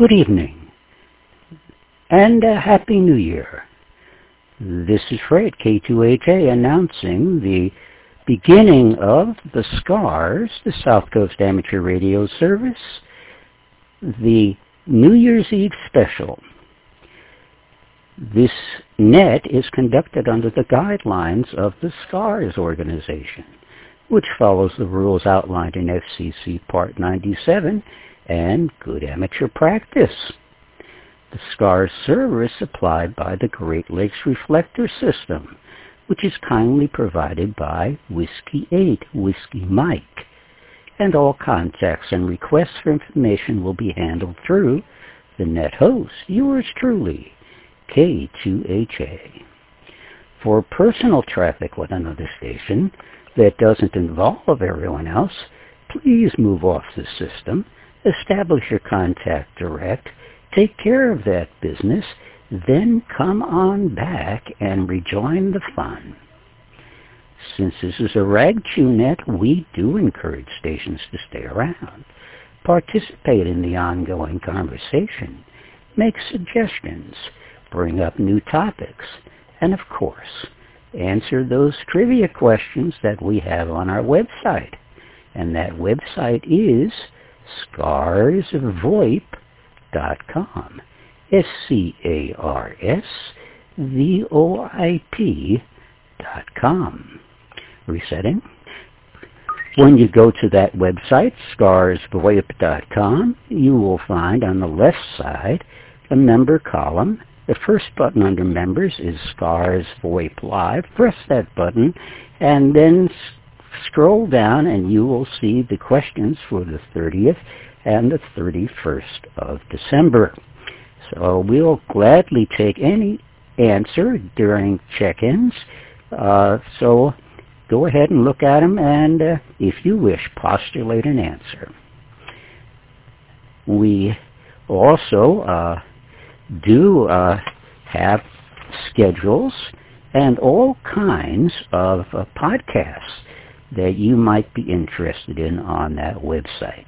Good evening, and a Happy New Year. This is Fred, K2HA, announcing the beginning of the SCARS, the South Coast Amateur Radio Service, the New Year's Eve special. This net is conducted under the guidelines of the SCARS organization, which follows the rules outlined in FCC Part 97 and good amateur practice. The SCARS server is supplied by the Great Lakes Reflector System, which is kindly provided by Whiskey 8, Whiskey Mike, and all contacts and requests for information will be handled through the net host, yours truly, K2HA. For personal traffic with another station that doesn't involve everyone else, please move off the system, establish your contact direct, take care of that business, then come on back and rejoin the fun. Since this is a RagTunet, we do encourage stations to stay around, participate in the ongoing conversation, make suggestions, bring up new topics, and of course, answer those trivia questions that we have on our website. And that website is scarsvoip.com. SCARSVOIP.com. Resetting. When you go to that website, scarsvoip.com, you will find on the left side a member column. The first button under members is SCARS VoIP Live. Press that button and then scroll down and you will see the questions for the 30th and the 31st of December. So we'll gladly take any answer during check-ins. So go ahead and look at them and, if you wish, postulate an answer. We also do have schedules and all kinds of podcasts that you might be interested in on that website.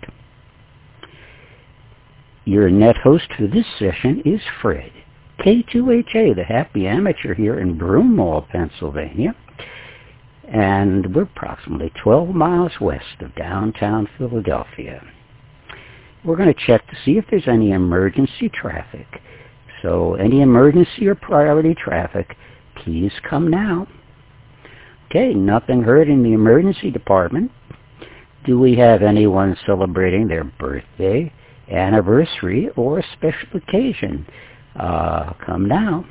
Your net host for this session is Fred, K2HA, the Happy Amateur here in Broomall, Pennsylvania, and we're approximately 12 miles west of downtown Philadelphia. We're going to check to see if there's any emergency traffic. So any emergency or priority traffic, please come now. Okay, nothing heard in the emergency department. Do we have anyone celebrating their birthday, anniversary, or special occasion? Come now.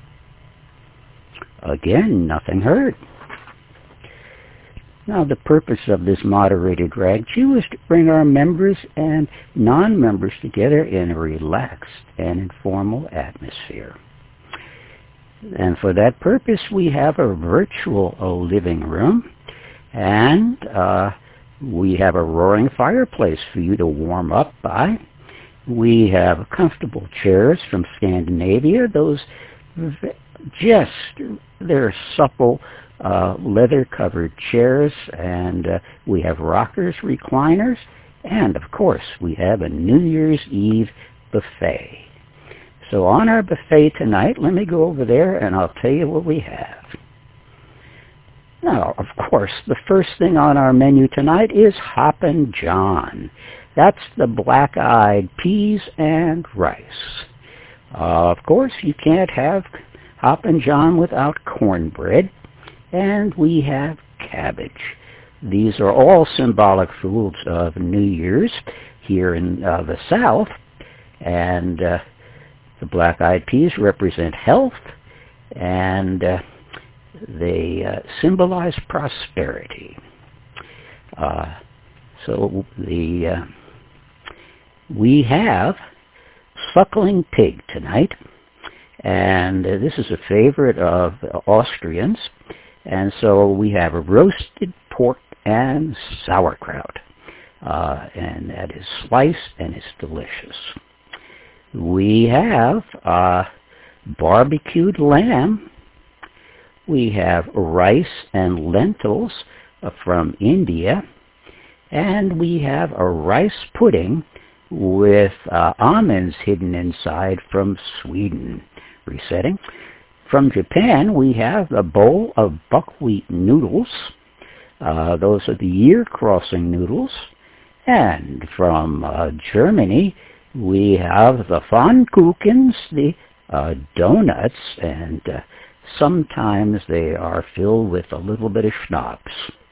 Again, nothing heard. Now, the purpose of this moderated RagQ is to bring our members and non-members together in a relaxed and informal atmosphere. And for that purpose, we have a virtual living room, and we have a roaring fireplace for you to warm up by. We have comfortable chairs from Scandinavia. Those they're supple leather-covered chairs, and we have rockers, recliners, and of course, we have a New Year's Eve buffet. So on our buffet tonight, let me go over there and I'll tell you what we have. Now, of course, the first thing on our menu tonight is Hoppin' John. That's the black-eyed peas and rice. Of course, you can't have Hoppin' John without cornbread, and we have cabbage. These are all symbolic foods of New Year's here in the South, and the black-eyed peas represent health, and they symbolize prosperity. We have suckling pig tonight, and this is a favorite of Austrians, and so we have a roasted pork and sauerkraut, and that is sliced and it's delicious. We have barbecued lamb. We have rice and lentils from India. And we have a rice pudding with almonds hidden inside from Sweden. Resetting. From Japan, we have a bowl of buckwheat noodles. Those are the year-crossing noodles. And from Germany, we have the Pfannkuchens, the donuts, and sometimes they are filled with a little bit of schnapps.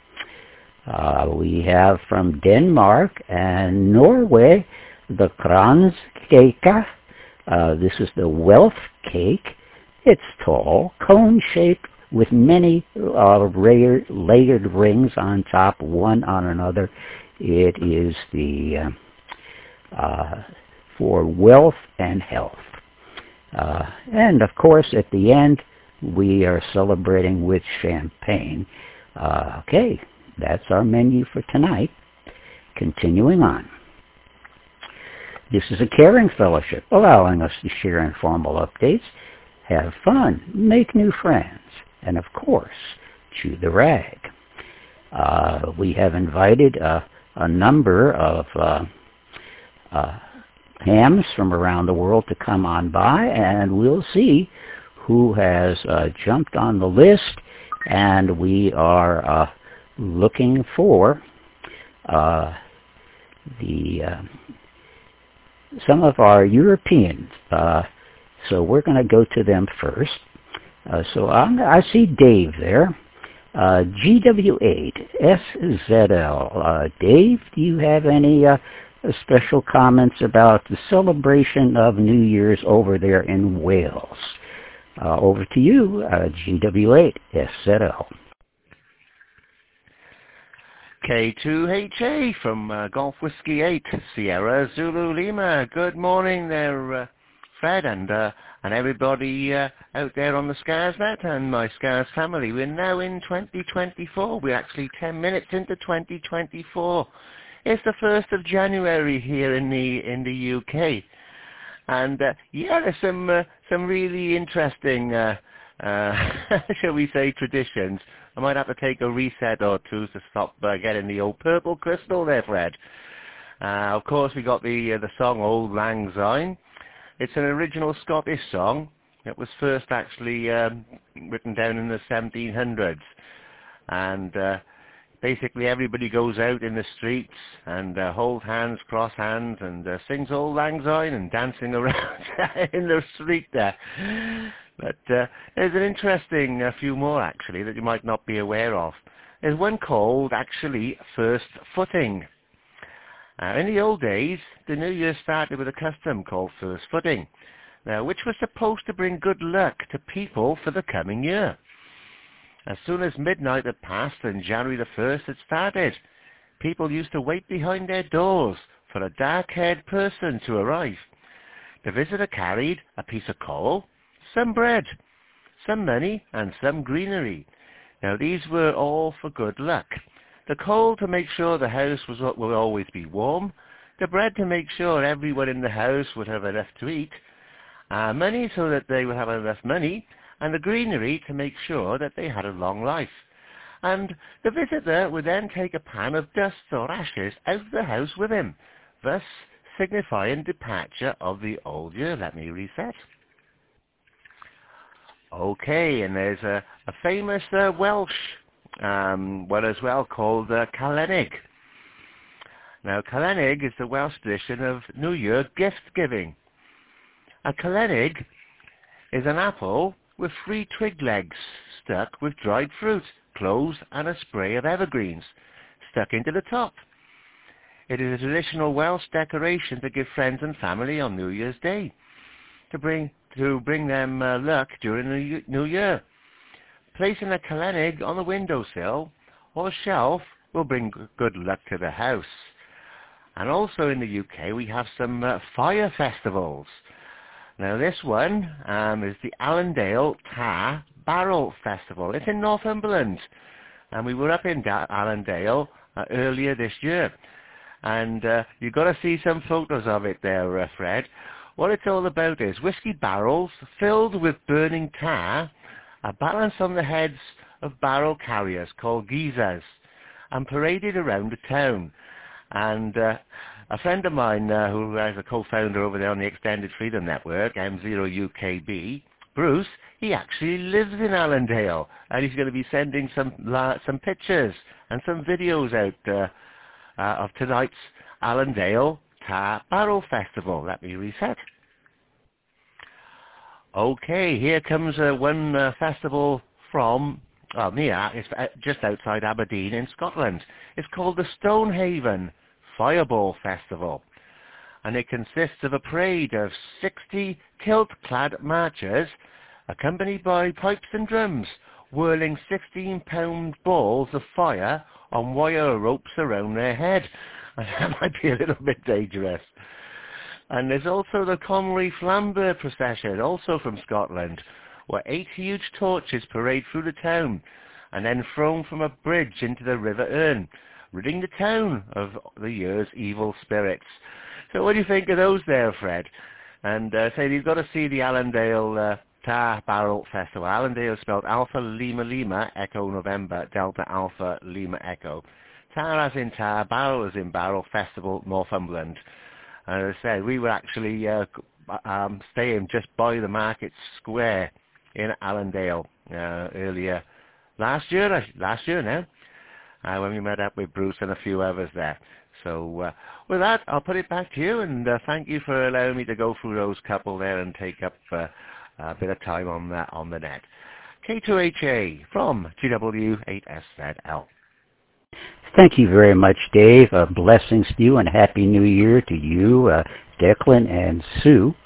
We have from Denmark and Norway the Kranskake. This is the wealth cake. It's tall, cone-shaped, with many layered rings on top, one on another. It is the for wealth and health. And of course, at the end, we are celebrating with champagne. Okay, that's our menu for tonight. Continuing on. This is a caring fellowship, allowing us to share informal updates, have fun, make new friends, and of course, chew the rag. We have invited a number of hams from around the world to come on by, and we'll see who has jumped on the list, and we are looking for some of our Europeans. So we're going to go to them first. So I see Dave there. GW8SZL. Dave, do you have any special comments about the celebration of New Year's over there in Wales? Over to you, GW8SZL. K2HA from Golf Whiskey 8, Sierra Zulu Lima. Good morning there, Fred, and everybody out there on the ScarsNet and my Scars family. We're now in 2024. We're actually 10 minutes into 2024. It's the 1st of January here in the UK, and yeah, there's some really interesting, shall we say, traditions. I might have to take a reset or two to stop getting the old purple crystal there, Fred. Of course, we got the song Auld Lang Syne. It's an original Scottish song. It was first actually written down in the 1700s. And basically everybody goes out in the streets and hold hands, cross hands, and sings Auld Lang Syne and dancing around in the street there. But there's an interesting few more, actually, that you might not be aware of. There's one called, actually, First Footing. In the old days, the New Year started with a custom called First Footing, which was supposed to bring good luck to people for the coming year. As soon as midnight had passed and January the 1st had started, people used to wait behind their doors for a dark-haired person to arrive. The visitor carried a piece of coal, some bread, some money, and some greenery. Now these were all for good luck. The coal to make sure the house will always be warm, the bread to make sure everyone in the house would have enough to eat, money so that they would have enough money, and the greenery to make sure that they had a long life. And the visitor would then take a pan of dust or ashes out of the house with him, thus signifying departure of the old year. Let me reset. Okay, and there's a famous Welsh one as well called Calennig. Now, Calennig is the Welsh tradition of New Year gift-giving. A Calennig is an apple with 3 twig legs stuck with dried fruit, cloves, and a spray of evergreens stuck into the top. It is a traditional Welsh decoration to give friends and family on New Year's Day, to bring them luck during the New Year. Placing a Calennig on the windowsill or shelf will bring good luck to the house. And also in the UK we have some fire festivals. Now this one is the Allendale Tar Barrel Festival. It's in Northumberland, and we were up in Allendale earlier this year. And you've got to see some photos of it there, Fred. What it's all about is whiskey barrels filled with burning tar are balanced on the heads of barrel carriers called geezers and paraded around the town. And A friend of mine who is a co-founder over there on the Extended Freedom Network, M0UKB, Bruce, he actually lives in Allendale, and he's going to be sending some pictures and some videos out of tonight's Allendale Tar Barrel Festival. Let me reset. Okay, here comes one festival from it's just outside Aberdeen in Scotland. It's called the Stonehaven Fireball Festival, and it consists of a parade of 60 kilt-clad marchers accompanied by pipes and drums, whirling 16-pound balls of fire on wire ropes around their head. And that might be a little bit dangerous. And there's also the Conwy Flambeau procession, also from Scotland, where 8 huge torches parade through the town and then thrown from a bridge into the River Erne, ridding the town of the year's evil spirits. So what do you think of those there, Fred? And say you've got to see the Allendale Tar Barrel Festival. Allendale spelled Alpha Lima Lima Echo November Delta Alpha Lima Echo. Tar as in tar, barrel as in barrel, Festival Northumberland. And as I said, we were actually staying just by the Market Square in Allendale earlier last year now, when we met up with Bruce and a few others there. So with that, I'll put it back to you, and thank you for allowing me to go through those couple there and take up a bit of time on the net. K2HA from GW8SZL. Thank you very much, Dave. Blessings to you and Happy New Year to you, Declan and Sue.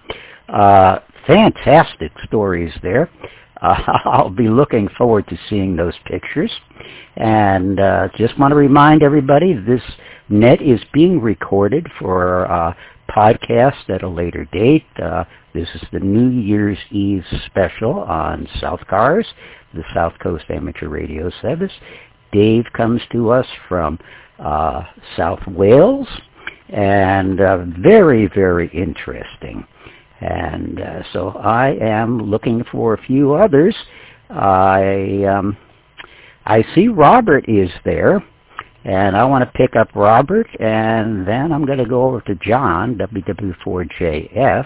Fantastic stories there. I'll be looking forward to seeing those pictures. And just want to remind everybody, this net is being recorded for podcast at a later date. This is the New Year's Eve special on South Cars, the South Coast Amateur Radio Service. Dave comes to us from South Wales, and very, very interesting. And so I am looking for a few others. I see Robert is there, and I want to pick up Robert, and then I'm going to go over to John, WW4JF.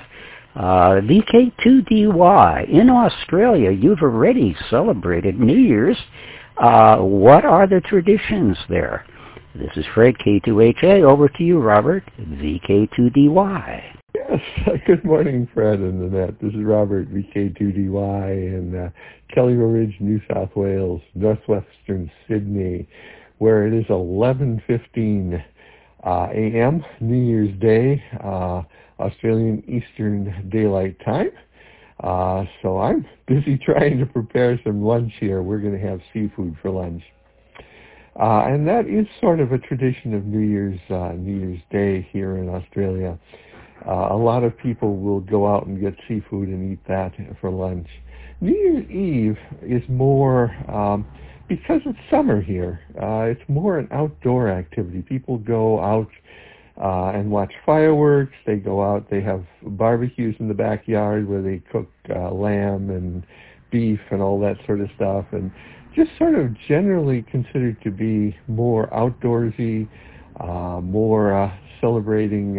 VK2DY, in Australia, you've already celebrated New Year's. What are the traditions there? This is Fred, K2HA. Over to you, Robert, VK2DY. Yes, good morning, Fred and Annette. This is Robert, VK2DY, in Kellyville Ridge, New South Wales, northwestern Sydney, where it is 11:15 a.m., New Year's Day, Australian Eastern Daylight Time. So I'm busy trying to prepare some lunch here. We're going to have seafood for lunch. And that is sort of a tradition of New Year's Day here in Australia. A lot of people will go out and get seafood and eat that for lunch. New Year's Eve is more, because it's summer here, it's more an outdoor activity. People go out and watch fireworks. They go out, they have barbecues in the backyard where they cook lamb and beef and all that sort of stuff, and just sort of generally considered to be more outdoorsy, more celebrating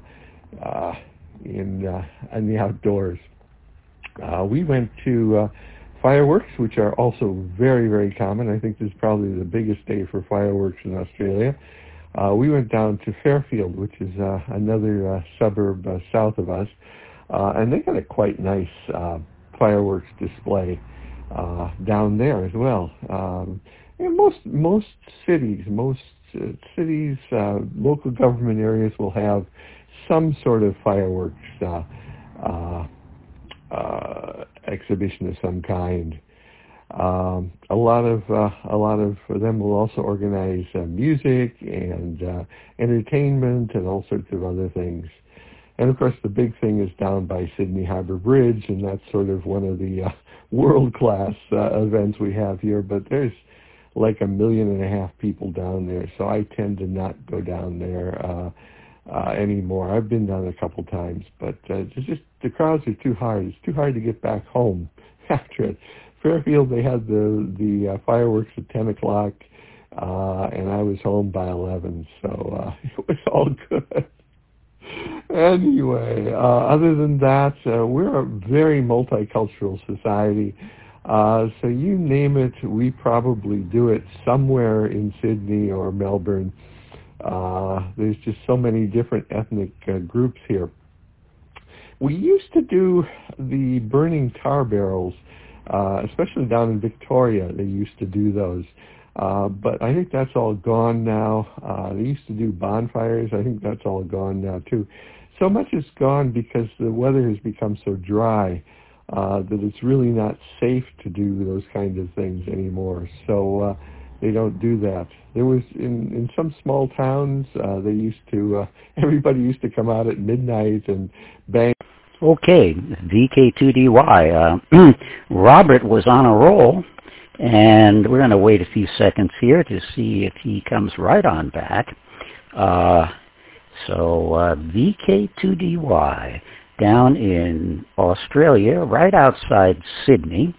in the outdoors. We went to fireworks, which are also very, very common. I think this is probably the biggest day for fireworks in Australia. We went down to Fairfield, which is another suburb south of us, and they got a quite nice fireworks display down there as well. And most cities, local government areas will have some sort of fireworks exhibition of some kind. A lot of them will also organize music and entertainment and all sorts of other things. And of course, the big thing is down by Sydney Harbour Bridge, and that's sort of one of the world-class events we have here. But there's like 1.5 million people down there, so I tend to not go down there anymore. I've been down a couple times, but just the crowds are too hard. It's too hard to get back home after it. Fairfield, they had the fireworks at 10 o'clock, and I was home by 11, so it was all good. Anyway, other than that, we're a very multicultural society. So you name it, we probably do it somewhere in Sydney or Melbourne. There's just so many different ethnic groups here. We used to do the burning tar barrels, especially down in Victoria. They used to do those. But I think that's all gone now. They used to do bonfires. I think that's all gone now, too. So much is gone because the weather has become so dry that it's really not safe to do those kinds of things anymore. So they don't do that. There was, in some small towns, they used to, everybody used to come out at midnight and bang. Okay, VK2DY. Robert was on a roll, and we're going to wait a few seconds here to see if he comes right on back. VK2DY down in Australia, right outside Sydney.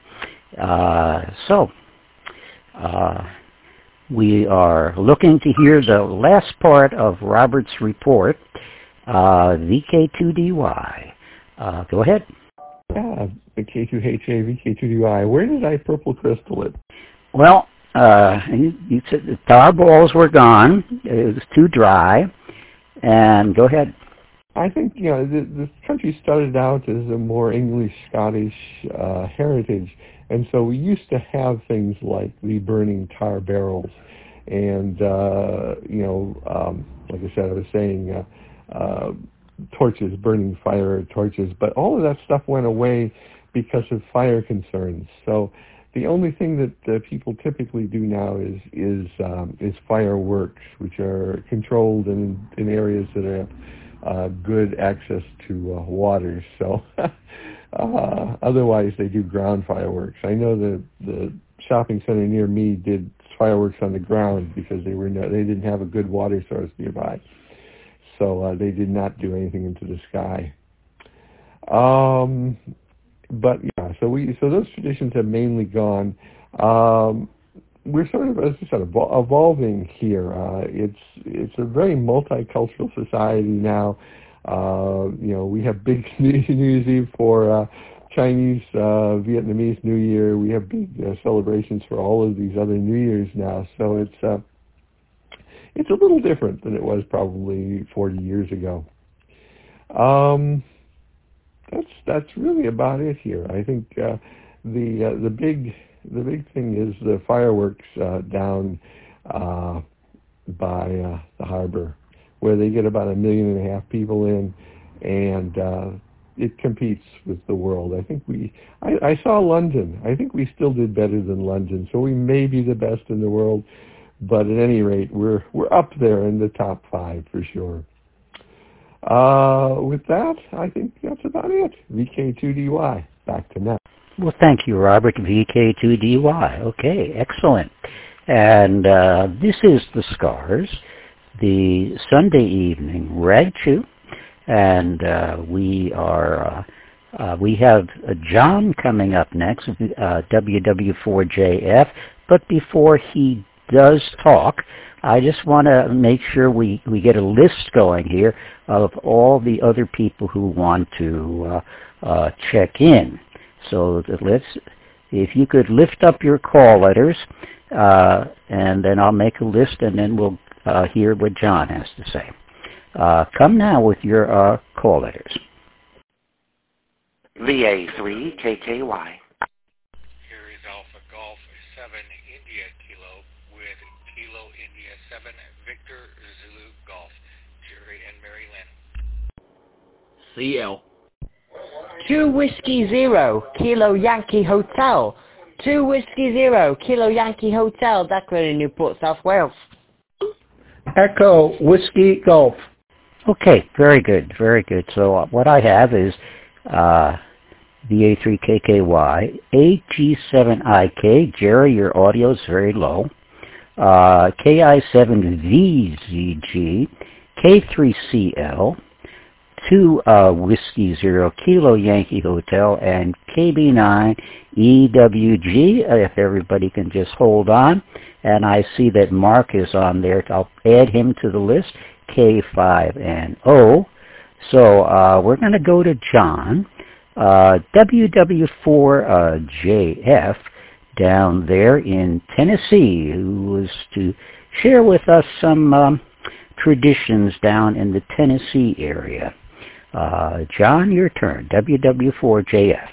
We are looking to hear the last part of Robert's report. VK2DY. Go ahead. Yeah, VK2HA, VK2DY. Where did I purple crystal it? Well, you said the tar balls were gone. It was too dry. And go ahead. I think, the country started out as a more English-Scottish heritage, and so we used to have things like the burning tar barrels, and, like I said, I was saying torches, burning fire torches, but all of that stuff went away because of fire concerns. So the only thing that people typically do now is fireworks, which are controlled in areas that have good access to water. So otherwise, they do ground fireworks. I know the shopping center near me did fireworks on the ground because they didn't have a good water source nearby. So they did not do anything into the sky. But yeah, so those traditions have mainly gone. We're sort of, as I said, evolving here. It's a very multicultural society now. We have big New Year's Eve for Chinese, Vietnamese New Year. We have big celebrations for all of these other New Years now. So it's a little different than it was probably 40 years ago. That's really about it here. I think the big thing is the fireworks down by the harbor, where they get about 1.5 million people in, and it competes with the world. I think I saw London. I think we still did better than London, so we may be the best in the world. But at any rate, we're up there in the top 5 for sure. With that, I think that's about it. VK2DY, back to Nat. Well, thank you, Robert. VK2DY. Okay, excellent. And this is the Scars, the Sunday evening Rag Chew, and we have John coming up next, WW4JF. But before he does talk, I just want to make sure we get a list going here of all the other people who want to check in. So if you could lift up your call letters, and then I'll make a list, and then we'll hear what John has to say. Come now with your call letters. VA3KKY. Here is Alpha Golf 7 India Kilo with Kilo India 7 Victor Zulu Golf. Jerry and Mary Lynn. CL. 2 Whiskey Zero Kilo Yankee Hotel. 2 Whiskey Zero Kilo Yankee Hotel, Declan in Newport, South Wales. Echo Whiskey Golf. Okay, very good, very good. So what I have is VA3KKY, AG7IK, Jerry, your audio is very low, KI7VZG, K3CL, 2 Whiskey Zero Kilo Yankee Hotel, and KB9 EWG, if everybody can just hold on. And I see that Mark is on there. I'll add him to the list, K5 and O. So we're going to go to John, WW4JF, down there in Tennessee, who was to share with us some traditions down in the Tennessee area. John, your turn, WW4JF.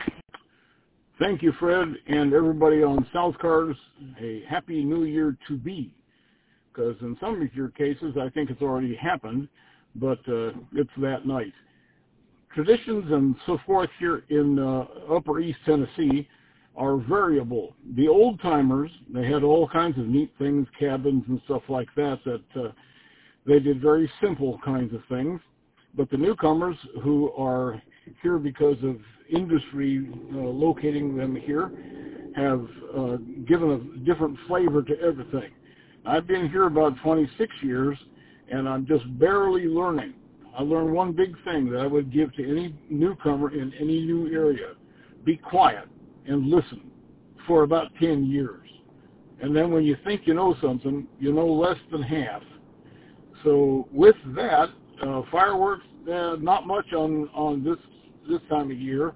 Thank you, Fred, and everybody on South Cars, a Happy New Year to be. Because in some of your cases, I think it's already happened, but it's that night. Traditions and so forth here in Upper East Tennessee are variable. The old-timers, they had all kinds of neat things, cabins and stuff like that, they did very simple kinds of things. But the newcomers who are here because of industry locating them here have given a different flavor to everything. I've been here about 26 years, and I'm just barely learning. I learned one big thing that I would give to any newcomer in any new area. Be quiet and listen for about 10 years. And then when you think you know something, you know less than half. So with that, fireworks, not much on this time of year.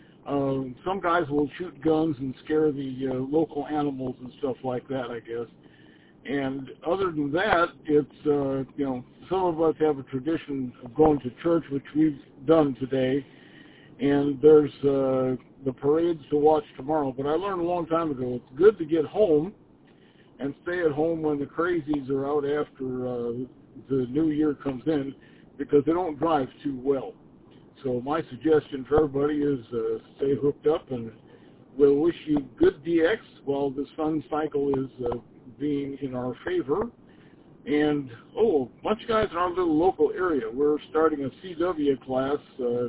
Some guys will shoot guns and scare the local animals and stuff like that, I guess. And other than that, it's, some of us have a tradition of going to church, which we've done today. And there's the parades to watch tomorrow. But I learned a long time ago, it's good to get home and stay at home when the crazies are out after the new year comes in, because they don't drive too well. So my suggestion for everybody is stay hooked up, and we'll wish you good DX while the sun cycle is being in our favor. And, a bunch of guys in our little local area. We're starting a CW class,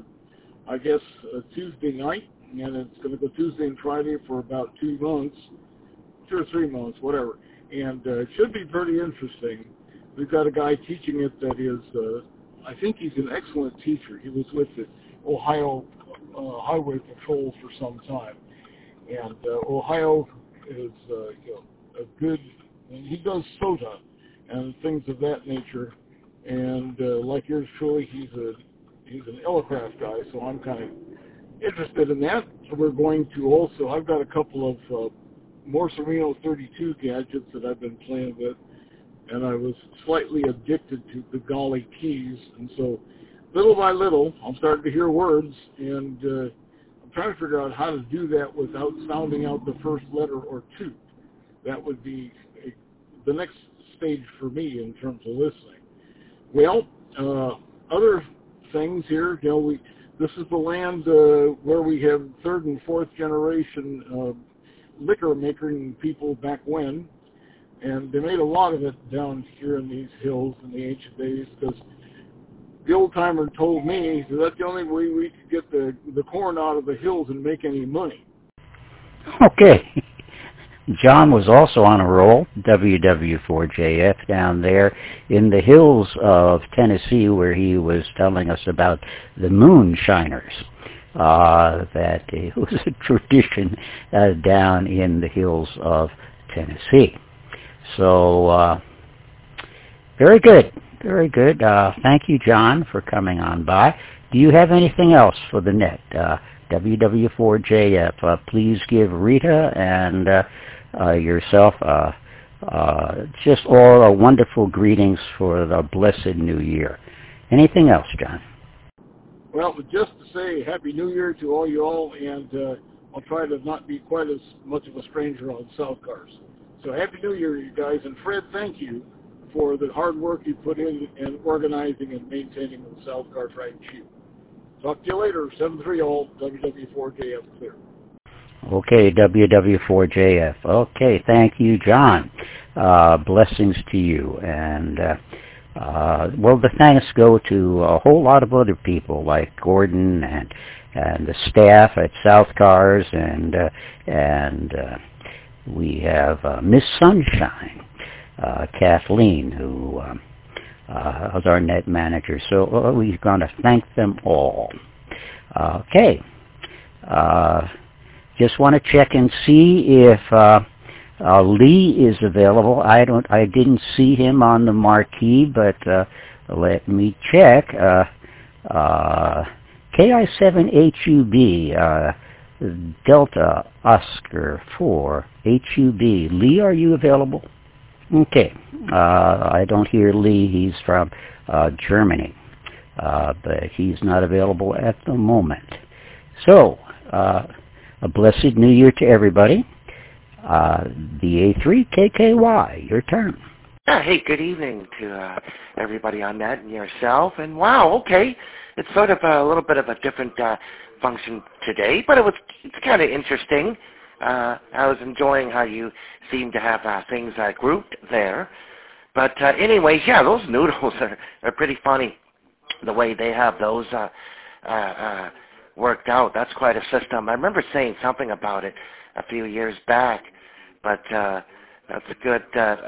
I guess, Tuesday night, and it's going to go Tuesday and Friday for about 2 months, 2 or 3 months, whatever. And it should be pretty interesting. We've got a guy teaching it that is, I think he's an excellent teacher. He was with the Ohio Highway Patrol for some time. And Ohio is a good, he does SOTA and things of that nature. And like yours truly, he's an Elecraft guy, so I'm kind of interested in that. We're going to also, I've got a couple of Morse-Arino 32 gadgets that I've been playing with, and I was slightly addicted to the golly keys, and so little by little, I'm starting to hear words, and I'm trying to figure out how to do that without sounding out the first letter or two. That would be the next stage for me in terms of listening. Well, other things here, this is the land where we have third and fourth generation liquor making people back when, and they made a lot of it down here in these hills in the ancient days, because the old-timer told me that that's the only way we could get the corn out of the hills and make any money. Okay. John was also on a roll, WW4JF, down there in the hills of Tennessee, where he was telling us about the moonshiners. That it was a tradition down in the hills of Tennessee. So, very good, very good. Thank you, John, for coming on by. Do you have anything else for the net? WW4JF, please give Rita and yourself just all wonderful greetings for the blessed New Year. Anything else, John? Well, just to say Happy New Year to all you all, and I'll try to not be quite as much of a stranger on South Cars. So Happy New Year, you guys. And Fred, thank you for the hard work you put in organizing and maintaining the South Cars Right and Cheap. Talk to you later. 7-3 all, WW4JF clear. Okay, WW4JF. Okay, thank you, John. Blessings to you. And, well, the thanks go to a whole lot of other people like Gordon and the staff at South Cars, and we have Miss Sunshine, Kathleen, who is our net manager. So we're going to thank them all. Okay. Just want to check and see if Lee is available. I didn't see him on the marquee, but let me check. KI7HUB, Delta Oscar 4 HUB. Lee, are you available? Okay. I don't hear Lee. He's from Germany, but he's not available at the moment. So, a blessed New Year to everybody. The A3KKY, your turn. Hey, good evening to everybody on that and yourself. And wow, okay, it's sort of a little bit of a different function today, but it's kind of interesting. I was enjoying how you seem to have things grouped there. But anyways, yeah, those noodles are pretty funny, the way they have those worked out. That's quite a system. I remember saying something about it a few years back, but that's good.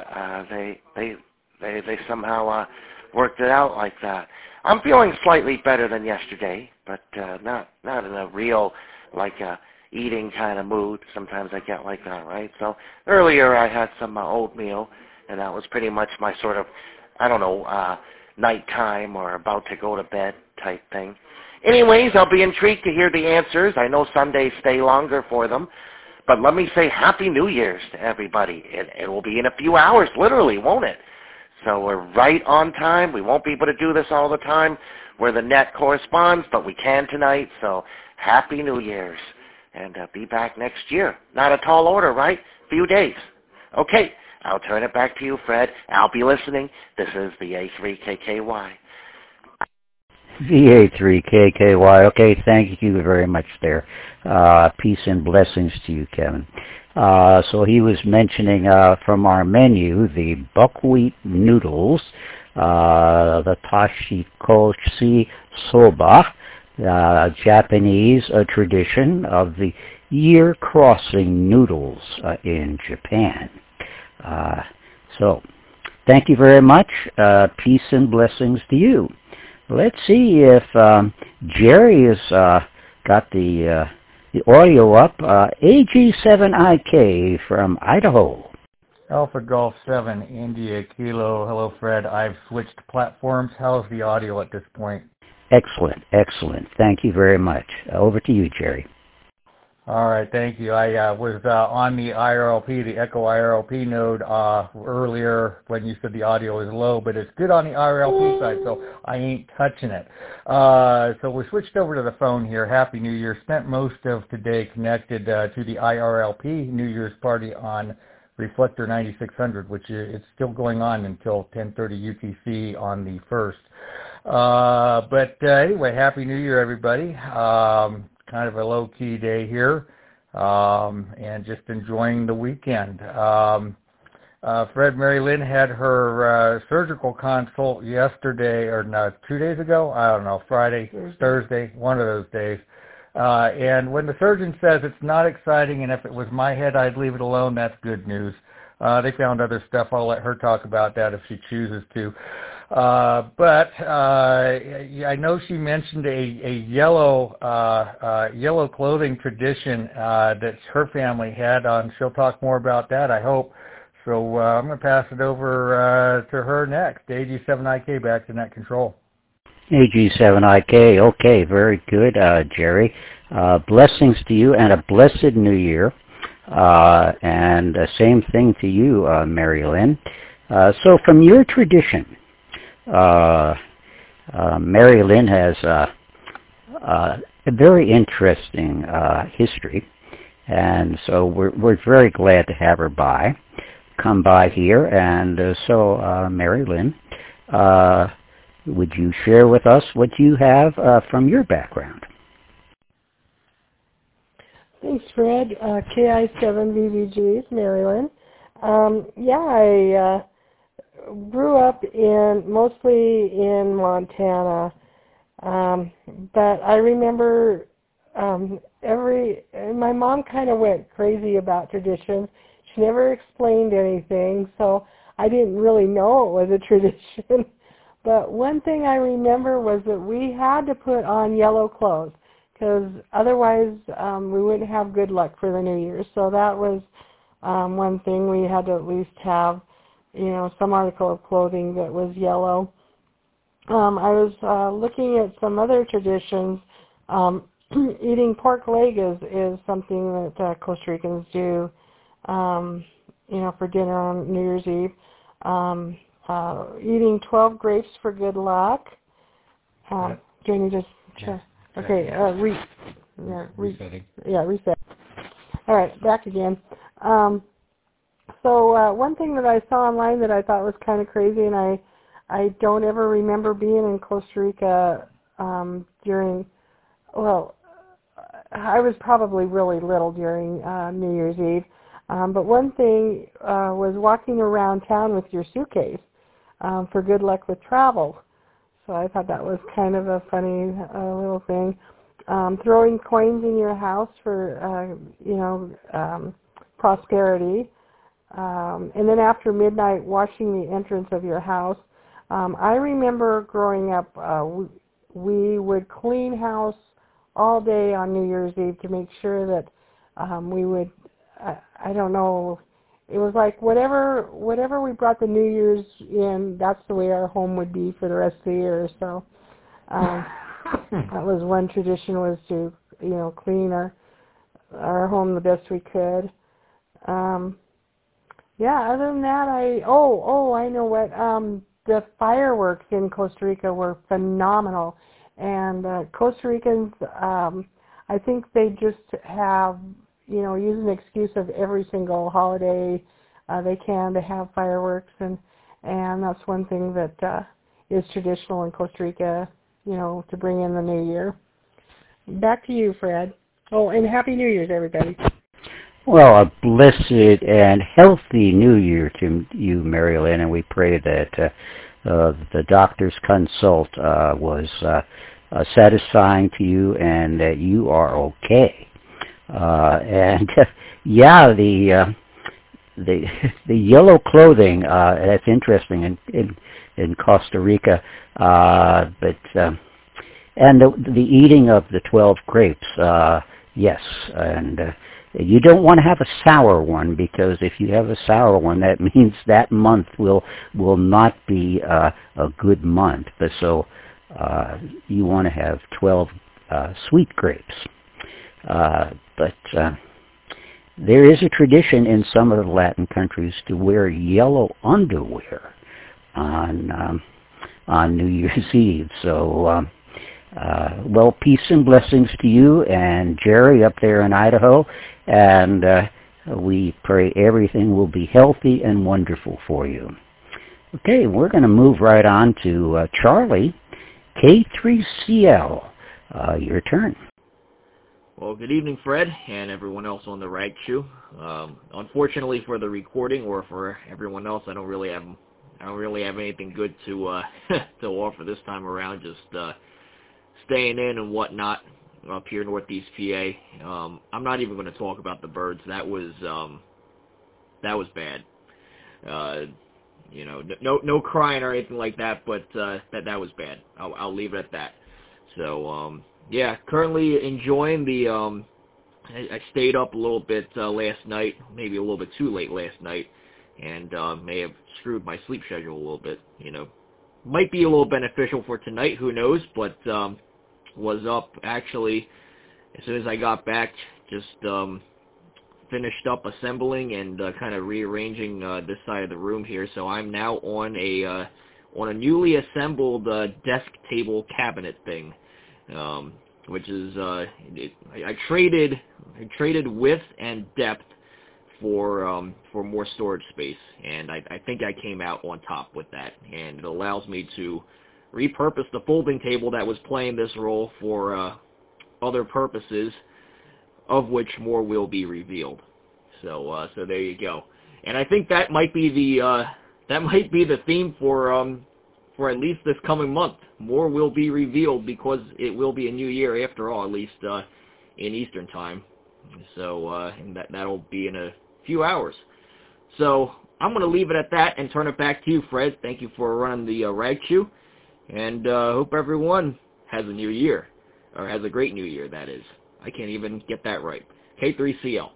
They somehow worked it out like that. I'm feeling slightly better than yesterday, but not in a real eating kind of mood. Sometimes I get like that, right? So earlier I had some oatmeal, and that was pretty much my sort of, nighttime or about to go to bed type thing. Anyways, I'll be intrigued to hear the answers. I know Sundays stay longer for them. But let me say Happy New Year's to everybody. It will be in a few hours, literally, won't it? So we're right on time. We won't be able to do this all the time where the net corresponds, but we can tonight. So Happy New Year's. And be back next year. Not a tall order, right? Few days. Okay, I'll turn it back to you, Fred. I'll be listening. This is the A3KKY. The A3KKY. Okay, thank you very much there. Peace and blessings to you, Kevin. So he was mentioning from our menu the buckwheat noodles, the tashikoshi soba, Japanese tradition of the year crossing noodles in Japan. So thank you very much. Peace and blessings to you. Let's see if Jerry has got the audio up. AG7IK from Idaho. Alpha Golf 7, India Kilo. Hello, Fred. I've switched platforms. How's the audio at this point? Excellent, excellent. Thank you very much. Over to you, Jerry. All right, thank you. I was on the IRLP, the Echo IRLP node earlier when you said the audio is low, but it's good on the IRLP side, so I ain't touching it. So we switched over to the phone here. Happy New Year. Spent most of today connected to the IRLP New Year's party on Reflector 9600, which is still going on until 10:30 UTC on the 1st. But anyway, Happy New Year, everybody. Kind of a low-key day here, and just enjoying the weekend. Fred, Mary Lynn had her surgical consult yesterday, or no, 2 days ago? I don't know, Friday, Thursday, one of those days. And when the surgeon says it's not exciting, and if it was my head, I'd leave it alone, that's good news. They found other stuff. I'll let her talk about that if she chooses to. But I know she mentioned a yellow clothing tradition that her family had. She'll talk more about that, I hope. So I'm going to pass it over to her next. AG7IK, back to net control. AG7IK, okay, very good, Jerry. Blessings to you and a blessed New Year. And same thing to you, Mary Lynn. So from your tradition, Mary Lynn has a very interesting history, and so we're very glad to have her come by here. And so, Mary Lynn, would you share with us what you have from your background? Thanks, Fred. KI7VVGs, Maryland. I grew up mostly in Montana, but I remember my mom kind of went crazy about traditions. She never explained anything, so I didn't really know it was a tradition. But one thing I remember was that we had to put on yellow clothes, because otherwise we wouldn't have good luck for the New Year. So that was one thing. We had to at least have, some article of clothing that was yellow. I was looking at some other traditions. Eating pork leg is something that Costa Ricans do, for dinner on New Year's Eve. Eating 12 grapes for good luck. Do you need to check? Okay, resetting. Yeah, reset. All right, back again. So one thing that I saw online that I thought was kind of crazy, and I don't ever remember being in Costa Rica I was probably really little during New Year's Eve. But one thing was walking around town with your suitcase for good luck with travel. So I thought that was kind of a funny little thing. Throwing coins in your house for, prosperity. And then after midnight, washing the entrance of your house. I remember growing up, we would clean house all day on New Year's Eve to make sure that we would, I don't know, it was like whatever we brought the New Year's in, that's the way our home would be for the rest of the year. So that was one tradition, was to, clean our home the best we could. Other than that, I know what, the fireworks in Costa Rica were phenomenal. And Costa Ricans, I think they just have, use an excuse of every single holiday they can to have fireworks, and that's one thing that is traditional in Costa Rica, to bring in the new year. Back to you, Fred. Oh, and Happy New Year's, everybody. Well, a blessed and healthy New Year to you, Marilyn, and we pray that the doctor's consult was satisfying to you and that you are okay. The yellow clothing, that's interesting in Costa Rica, and the eating of the 12 grapes, yes, and you don't want to have a sour one, because if you have a sour one, that means that month will not be a good month. So you want to have 12 sweet grapes. But there is a tradition in some of the Latin countries to wear yellow underwear on New Year's Eve. So, peace and blessings to you and Jerry up there in Idaho, and we pray everything will be healthy and wonderful for you. Okay, we're going to move right on to Charlie, K3CL. Your turn. Well, good evening, Fred, and everyone else on the Rag Chew. Unfortunately for the recording, or for everyone else, I don't really have anything good to to offer this time around. Just staying in and whatnot up here in Northeast PA. I'm not even going to talk about the birds. That was bad. No crying or anything like that, but that was bad. I'll leave it at that. So currently enjoying the. I stayed up a little bit last night, maybe a little bit too late last night, and may have screwed my sleep schedule a little bit. Might be a little beneficial for tonight. Who knows? But was up actually as soon as I got back. Just finished up assembling and kind of rearranging this side of the room here. So I'm now on a newly assembled desk table cabinet thing, which is I traded width and depth for more storage space, and I think I came out on top with that. And it allows me to repurpose the folding table that was playing this role for other purposes, of which more will be revealed. So there you go. And I think that might be the theme for at least this coming month. More will be revealed, because it will be a new year after all, at least in Eastern time. So and that'll be in a few hours. So I'm going to leave it at that and turn it back to you, Fred. Thank you for running the Rag Chew, and hope everyone has a new year, or has a great new year, that is. I can't even get that right. K3CL.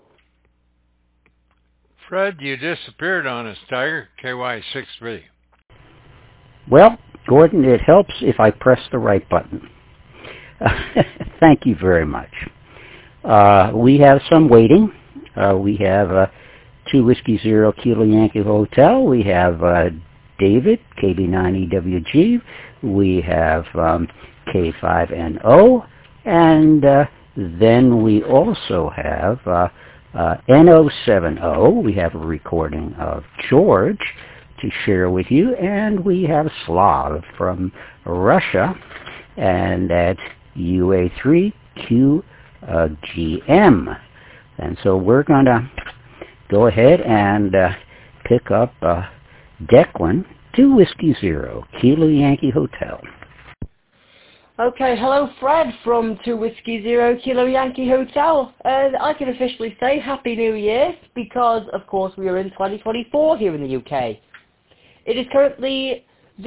Fred, you disappeared on us, Tiger. KY6B. Well, Gordon, it helps if I press the right button. Thank you very much. We have some waiting. We have 2 Whiskey Zero Kilo Yankee Hotel. We have David, KB9EWG. We have K5NO. And then we also have NO70. We have a recording of George to share with you. And we have Slav from Russia. And that's UA3QGM. And so we're going to go ahead and pick up Declan, 2 Whiskey Zero, Kilo Yankee Hotel. Okay, hello Fred from 2 Whiskey Zero, Kilo Yankee Hotel. I can officially say Happy New Year because, of course, we are in 2024 here in the UK. It is currently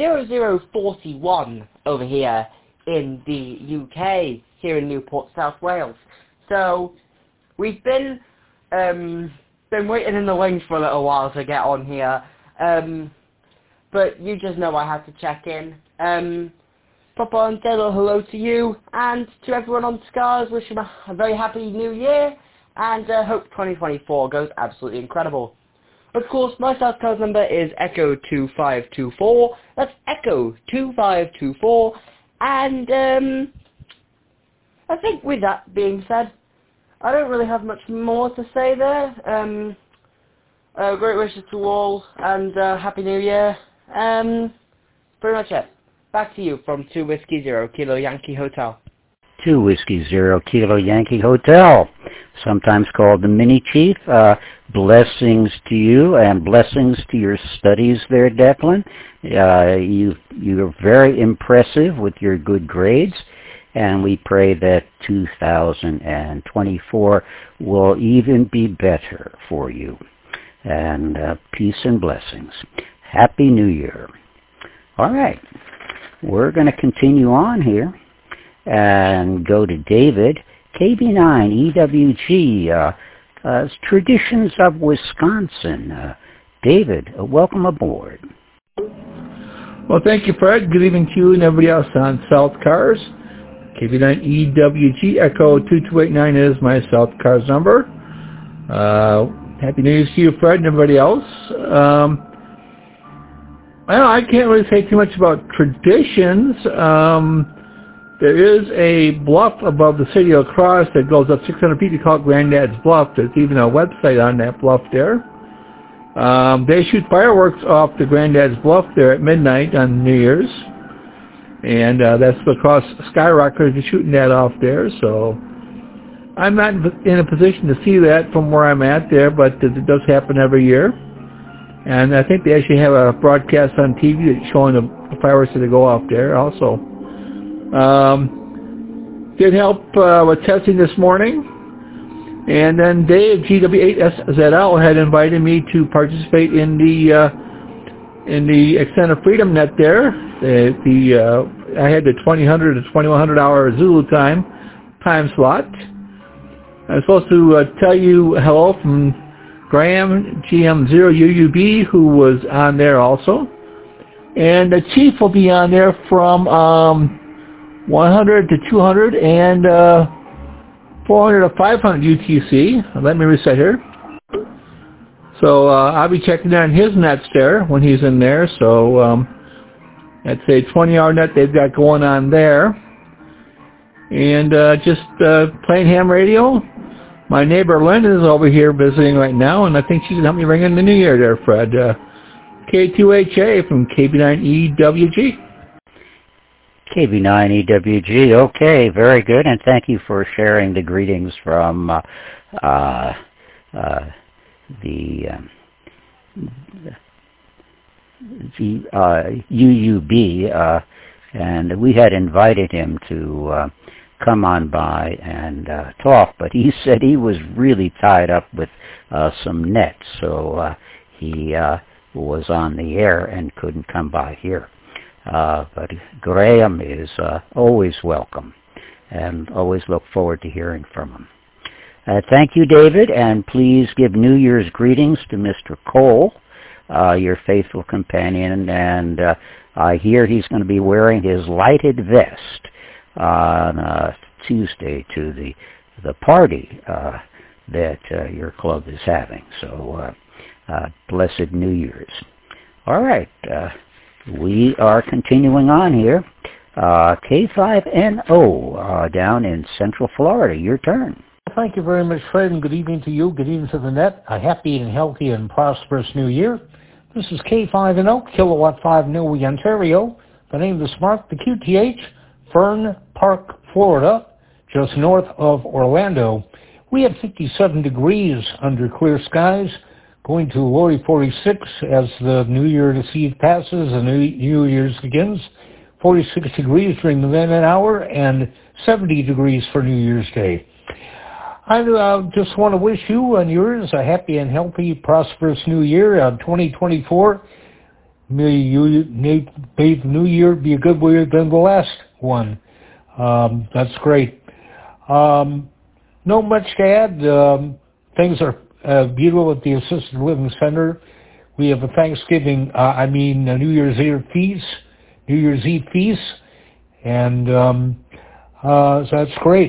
0041 over here in the UK, here in Newport, South Wales. So, we've been waiting in the wings for a little while to get on here, but you just know I had to check in. Pop on, say a little hello to you, and to everyone on Scars, wish them a very happy new year, and hope 2024 goes absolutely incredible. Of course, my South Cars number is Echo 2524, that's Echo 2524, and I think with that being said, I don't really have much more to say there. Great wishes to all, and Happy New Year. Pretty much it. Back to you from 2 Whiskey Zero, Kilo Yankee Hotel. 2 Whiskey Zero, Kilo Yankee Hotel, sometimes called the Mini Chief. Blessings to you, and blessings to your studies there, Declan. You're very impressive with your good grades. And we pray that 2024 will even be better for you. And peace and blessings. Happy New Year. All right. We're going to continue on here and go to David, KB9EWG, Traditions of Wisconsin. David, welcome aboard. Well, thank you, Fred. Good evening to you and everybody else on South Cars. KB9EWG, Echo 2289 is my South Cars number. Happy New Year to you, Fred, and everybody else. I can't really say too much about traditions. There is a bluff above the city of La Crosse that goes up 600 feet. They call it Granddad's Bluff. There's even a website on that bluff there. They shoot fireworks off the Granddad's Bluff there at midnight on New Year's. And that's La Crosse Skyrockers are shooting that off there. So I'm not in a position to see that from where I'm at there, but it does happen every year. And I think they actually have a broadcast on TV that's showing the fireworks that go off there also. Did help with testing this morning. And then Dave, GW8SZL, had invited me to participate in the Extended Freedom Net there. I had the 2000 to 2100 hour Zulu time slot. I'm supposed to tell you hello from Graham, GM0UUB, who was on there also. And the Chief will be on there from 100 to 200 and 400 to 500 UTC. Let me reset here. So I'll be checking on his nets there when he's in there. So that's a 20-hour net they've got going on there. And just playing ham radio. My neighbor Lynn is over here visiting right now, and I think she's going to help me ring in the new year there, Fred. K2HA from KB9EWG. KB9EWG, okay, very good, and thank you for sharing the greetings from the UUB, and we had invited him to come on by and talk, but he said he was really tied up with some nets, so he was on the air and couldn't come by here. But Graham is always welcome, and always look forward to hearing from him. Thank you, David, and please give New Year's greetings to Mr. Cole, your faithful companion, and I hear he's going to be wearing his lighted vest on Tuesday to the party that your club is having. So blessed New Year's. All right, we are continuing on here. K5NO down in Central Florida. Your turn. Thank you very much, Fred, and good evening to you. Good evening to the net. A happy and healthy and prosperous New Year. This is K5NO, Kilowatt 5 Newey, Ontario. The name of this mark, the QTH, Fern Park, Florida, just north of Orlando. We have 57 degrees under clear skies, going to low 46 as the New Year's Eve passes and New Year's begins. 46 degrees during the midnight hour and 70 degrees for New Year's Day. I just want to wish you and yours a happy and healthy, prosperous New Year, 2024. May the New Year be a good year than the last one. That's great. No much to add. Things are beautiful at the Assisted Living Center. We have a Thanksgiving, New Year's Eve feast, and so that's great.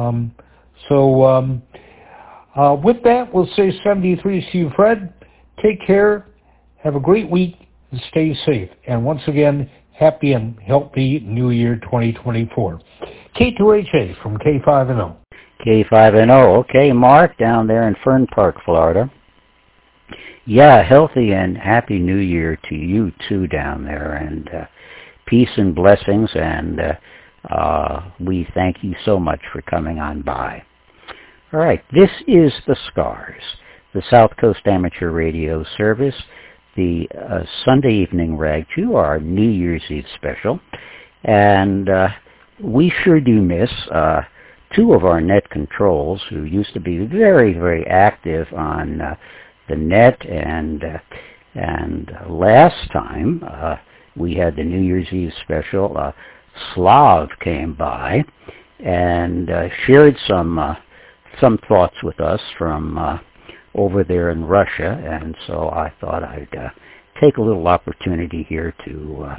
With that, we'll say 73 to you, Fred. Take care, have a great week, and stay safe. And once again, happy and healthy New Year 2024. K2HA from K5NO. K5NO. Okay, Mark, down there in Fern Park, Florida. Yeah, healthy and happy New Year to you, too, down there. And peace and blessings, and we thank you so much for coming on by. All right, this is The Scars, the South Coast Amateur Radio Service, the Sunday evening rag to our New Year's Eve special. And we sure do miss two of our net controls who used to be very, very active on the net. And last time we had the New Year's Eve special, Slav came by and shared some thoughts with us from over there in Russia, and so I thought I'd take a little opportunity here to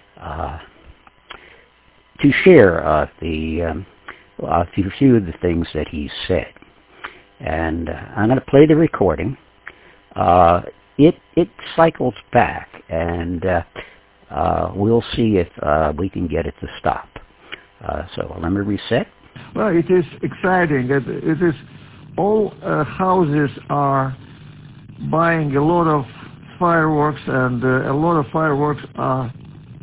share a few of the things that he said. And I'm going to play the recording. It cycles back, and we'll see if we can get it to stop. So let me reset. Well, it is exciting. It is all houses are buying a lot of fireworks, and a lot of fireworks are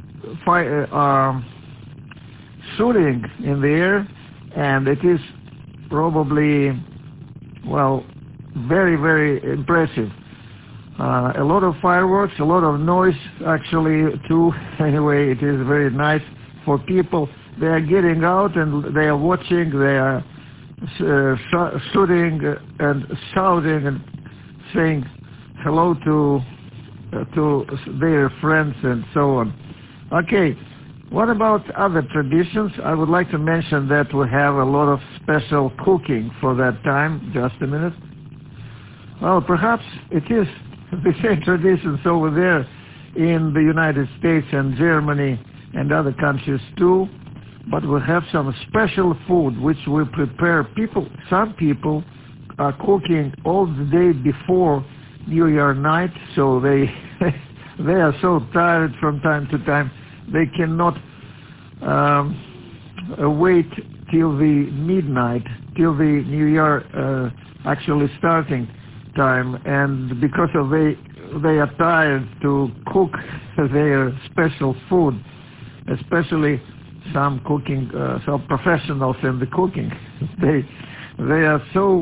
shooting in the air, and it is probably, well, very, very impressive. A lot of fireworks, a lot of noise actually too. Anyway, it is very nice for people. They are getting out and they are watching, they are shooting and shouting and saying hello to their friends and so on. Okay, what about other traditions? I would like to mention that we have a lot of special cooking for that time. Just a minute. Well, perhaps it is the same traditions over there in the United States and Germany and other countries too. But we have some special food which we prepare. Some people are cooking all the day before New Year night, so they are so tired from time to time they cannot wait till the midnight, till the New Year actually starting time, and because of they are tired to cook their special food, especially some professionals in the cooking. They are so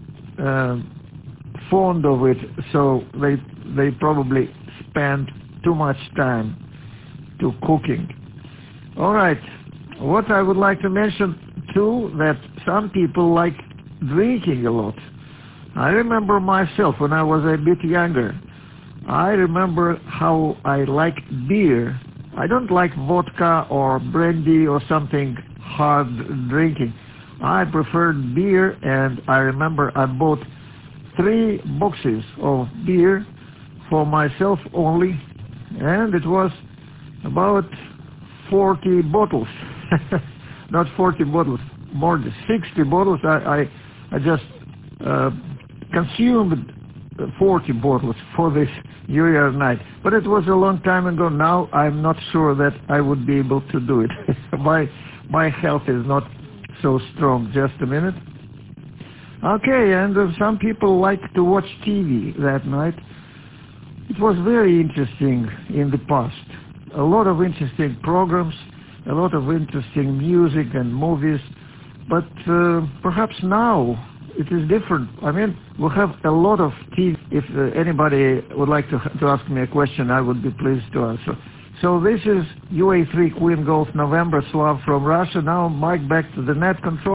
fond of it, so they probably spend too much time to cooking. All right, what I would like to mention too, that some people like drinking a lot. I remember myself when I was a bit younger. I remember how I liked beer. I don't like vodka or brandy or something hard drinking. I preferred beer, and I remember I bought 3 boxes of beer for myself only, and it was about 40 bottles. Not 40 bottles, more than 60 bottles. I just consumed 40 bottles for this New Year night. But it was a long time ago. Now I'm not sure that I would be able to do it. My health is not so strong. Just a minute. Okay, and some people like to watch TV that night. It was very interesting in the past. A lot of interesting programs, a lot of interesting music and movies, but perhaps now it is different. I mean, we have a lot of TV. If anybody would like to ask me a question, I would be pleased to answer. So this is UA3 Queen Golf November Slav from Russia. Now, Mike, back to the net control.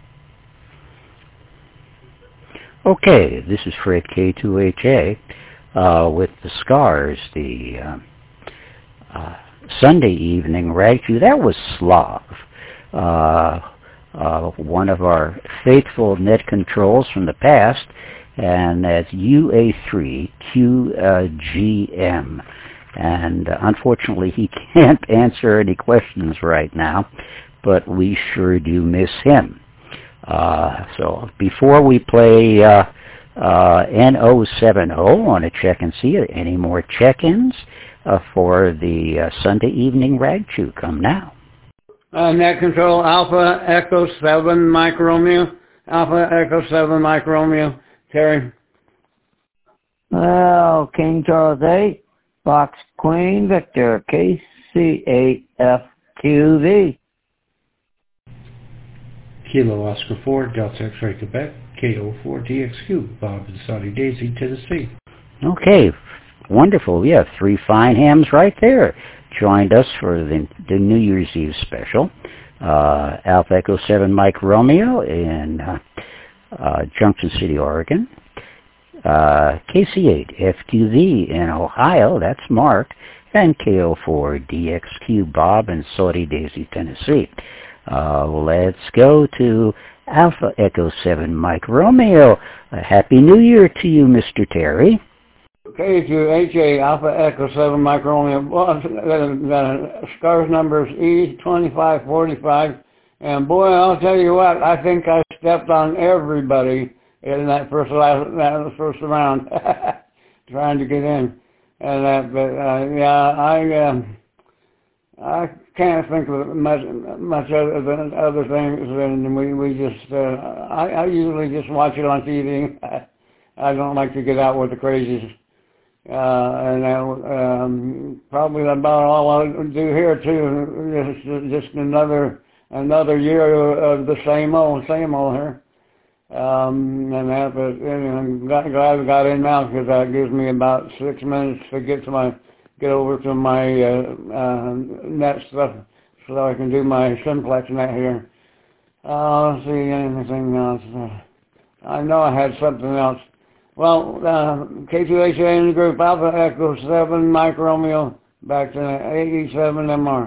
Okay, this is Fred K2HA with the Scars, the Sunday evening ragtime. That was Slav, one of our faithful net controls from the past, and that's UA3QGM. And unfortunately, he can't answer any questions right now, but we sure do miss him. So before we play NO70, I want to check and see any more check-ins for the Sunday evening rag chew. Come now. Net control Alpha Echo 7 Mike Romeo. Alpha Echo 7 Mike Romeo. Terry. Well, King Charles 8, Fox Queen Victor, KC8FQV. Kilo Oscar 4, Delta X-Ray Quebec, KO4DXQ, Bob and Saudi Daisy, Tennessee. Okay, wonderful. We have 3 fine hams right there. Joined us for the New Year's Eve special. Alpha Echo 7 Mike Romeo in Junction City, Oregon. KC8 FQV in Ohio, that's Mark. And KO4DXQ Bob in Saudi Daisy, Tennessee. Let's go to Alpha Echo 7 Mike Romeo. Happy New Year to you, Mr. Terry. K2HA Alpha Echo 7 Mike Romeo. Well, Scars numbers E2545. And boy, I'll tell you what, I think I stepped on everybody in that first round, trying to get in. And that, but I can't think of much other things than we just. I usually just watch it on TV. I don't like to get out with the crazies, and probably about all I do here too. Just another year of the same old here. And that, but I'm glad I got in now because that gives me about 6 minutes to get over to my net stuff so I can do my simplex net here. Let's see, anything else? I know I had something else. Well, K2HA in the group, Alpha Echo 7 Mike Romeo, back to AE7MR.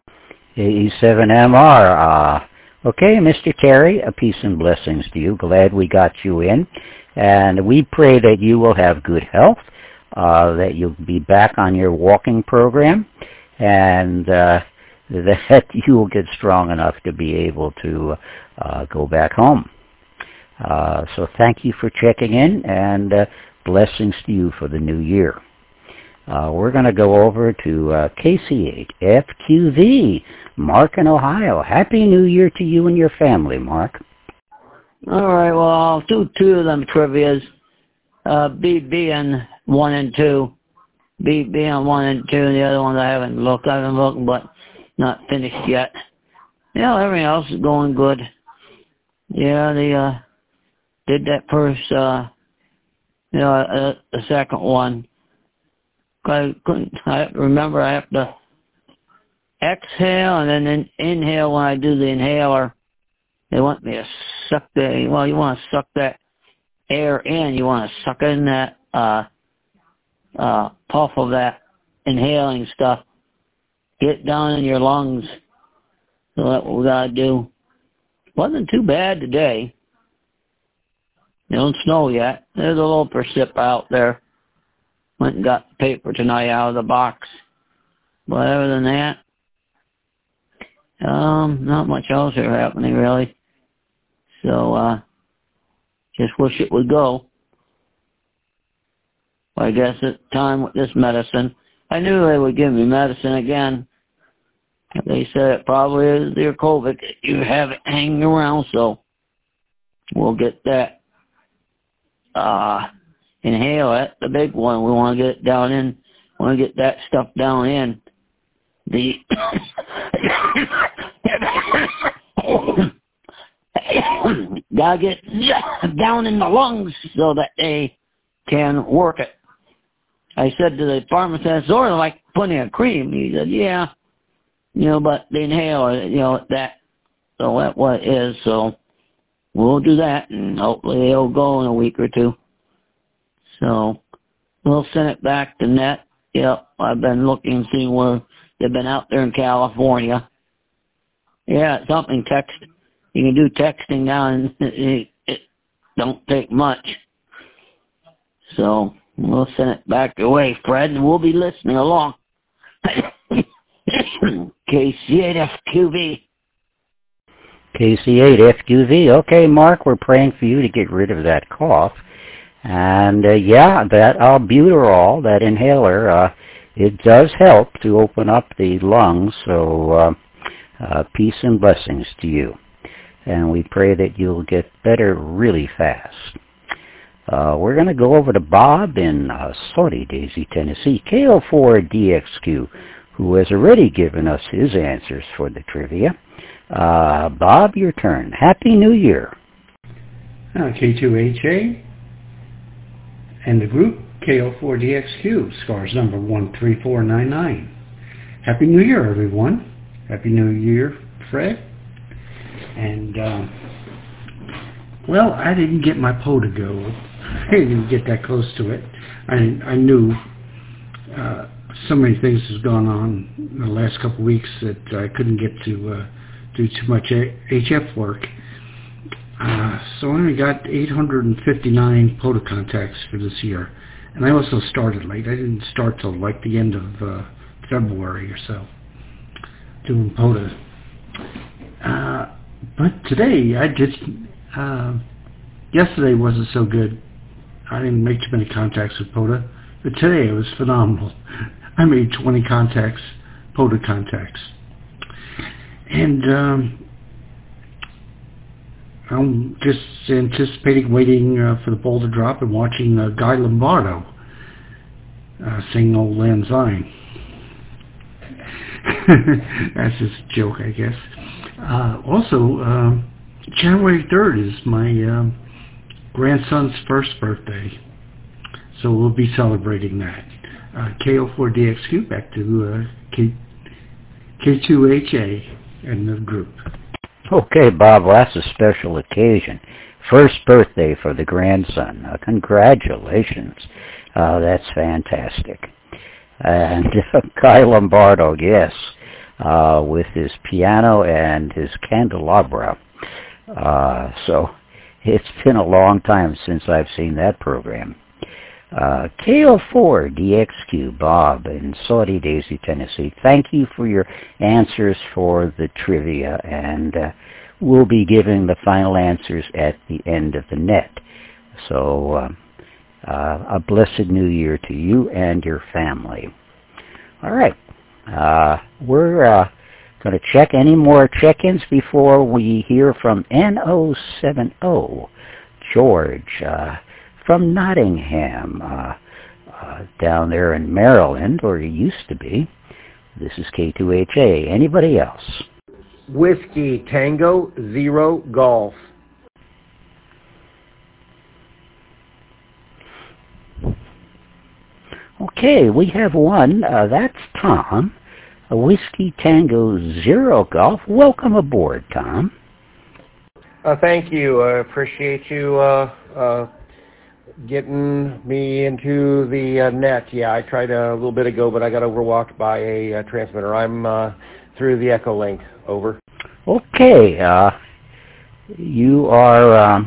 AE7MR, okay, Mr. Terry, a peace and blessings to you. Glad we got you in. And we pray that you will have good health, that you'll be back on your walking program, and that you will get strong enough to be able to go back home. So thank you for checking in, and blessings to you for the new year. We're going to go over to KC8FQV, Mark in Ohio. Happy New Year to you and your family, Mark. All right, well, I'll do 2 of them trivias. B and 1 and 2. B on 1 and 2, and the other ones I haven't looked. I've been looking, but not finished yet. Yeah, everything else is going good. Yeah, they did that first, the second one. I remember I have to exhale and then inhale when I do the inhaler. They want me to suck you want to suck that air in. You want to suck in that puff of that inhaling stuff. Get down in your lungs. So that's what we got to do. Wasn't too bad today. It don't snow yet. There's a little precip out there. Went and got the paper tonight out of the box. But other than that, Not much else are happening really. So, just wish it would go. I guess it's time with this medicine. I knew they would give me medicine again. They said it probably is their COVID. You have it hanging around, so we'll get that. Inhale it, the big one. We want to get it down in. Want to get that stuff down in. The gotta get down in the lungs so that they can work it. I said to the pharmacist, sort of like putting a cream. He said, yeah, but the inhaler, that. So that's what it is. So we'll do that, and hopefully it'll go in a week or two. So we'll send it back to net. Yep, I've been looking, seeing where they've been out there in California. Yeah, something text. You can do texting now, and it don't take much. So we'll send it back away, Fred, and we'll be listening along. KC8FQV. KC8FQV. Okay, Mark, we're praying for you to get rid of that cough. And, that albuterol, that inhaler, it does help to open up the lungs, so peace and blessings to you. And we pray that you'll get better really fast. We're going to go over to Bob in Soddy Daisy, Tennessee, KO4DXQ, who has already given us his answers for the trivia. Bob, your turn. Happy New Year. K2HA and the group KO4DXQ, scores number 13499. Happy New Year, everyone. Happy New Year, Fred. And, well, I didn't get my POTA go. I didn't get that close to it. I knew so many things has gone on in the last couple of weeks that I couldn't get to do too much HF work. So I only got 859 POTA contacts for this year. And I also started late. I didn't start till like the end of February or so doing POTA. But today I just, yesterday wasn't so good. I didn't make too many contacts with POTA. But today it was phenomenal. I made 20 contacts, POTA contacts. And I'm just anticipating waiting for the ball to drop and watching Guy Lombardo sing Old Lang Syne. That's just a joke, I guess. Also, January 3rd is my grandson's first birthday, so we'll be celebrating that. KO4DXQ, back to K2HA and the group. Okay, Bob, well, that's a special occasion. First birthday for the grandson. Congratulations. That's fantastic. And Guy Lombardo, yes, with his piano and his candelabra. So it's been a long time since I've seen that program. KO4DXQ, Bob in Soddy Daisy, Tennessee. Thank you for your answers for the trivia, and we'll be giving the final answers at the end of the net. So a blessed New Year to you and your family. All right. We're going to check any more check-ins before we hear from NO70, George, from Nottingham, down there in Maryland, or he used to be. This is K2HA. Anybody else? Whiskey Tango Zero Golf. Okay, we have one. That's Tom. A Whiskey Tango Zero Golf. Welcome aboard, Tom. Thank you. I appreciate you getting me into the net. Yeah, I tried a little bit ago, but I got overwalked by a transmitter. I'm through the Echo Link. Over. Okay. You are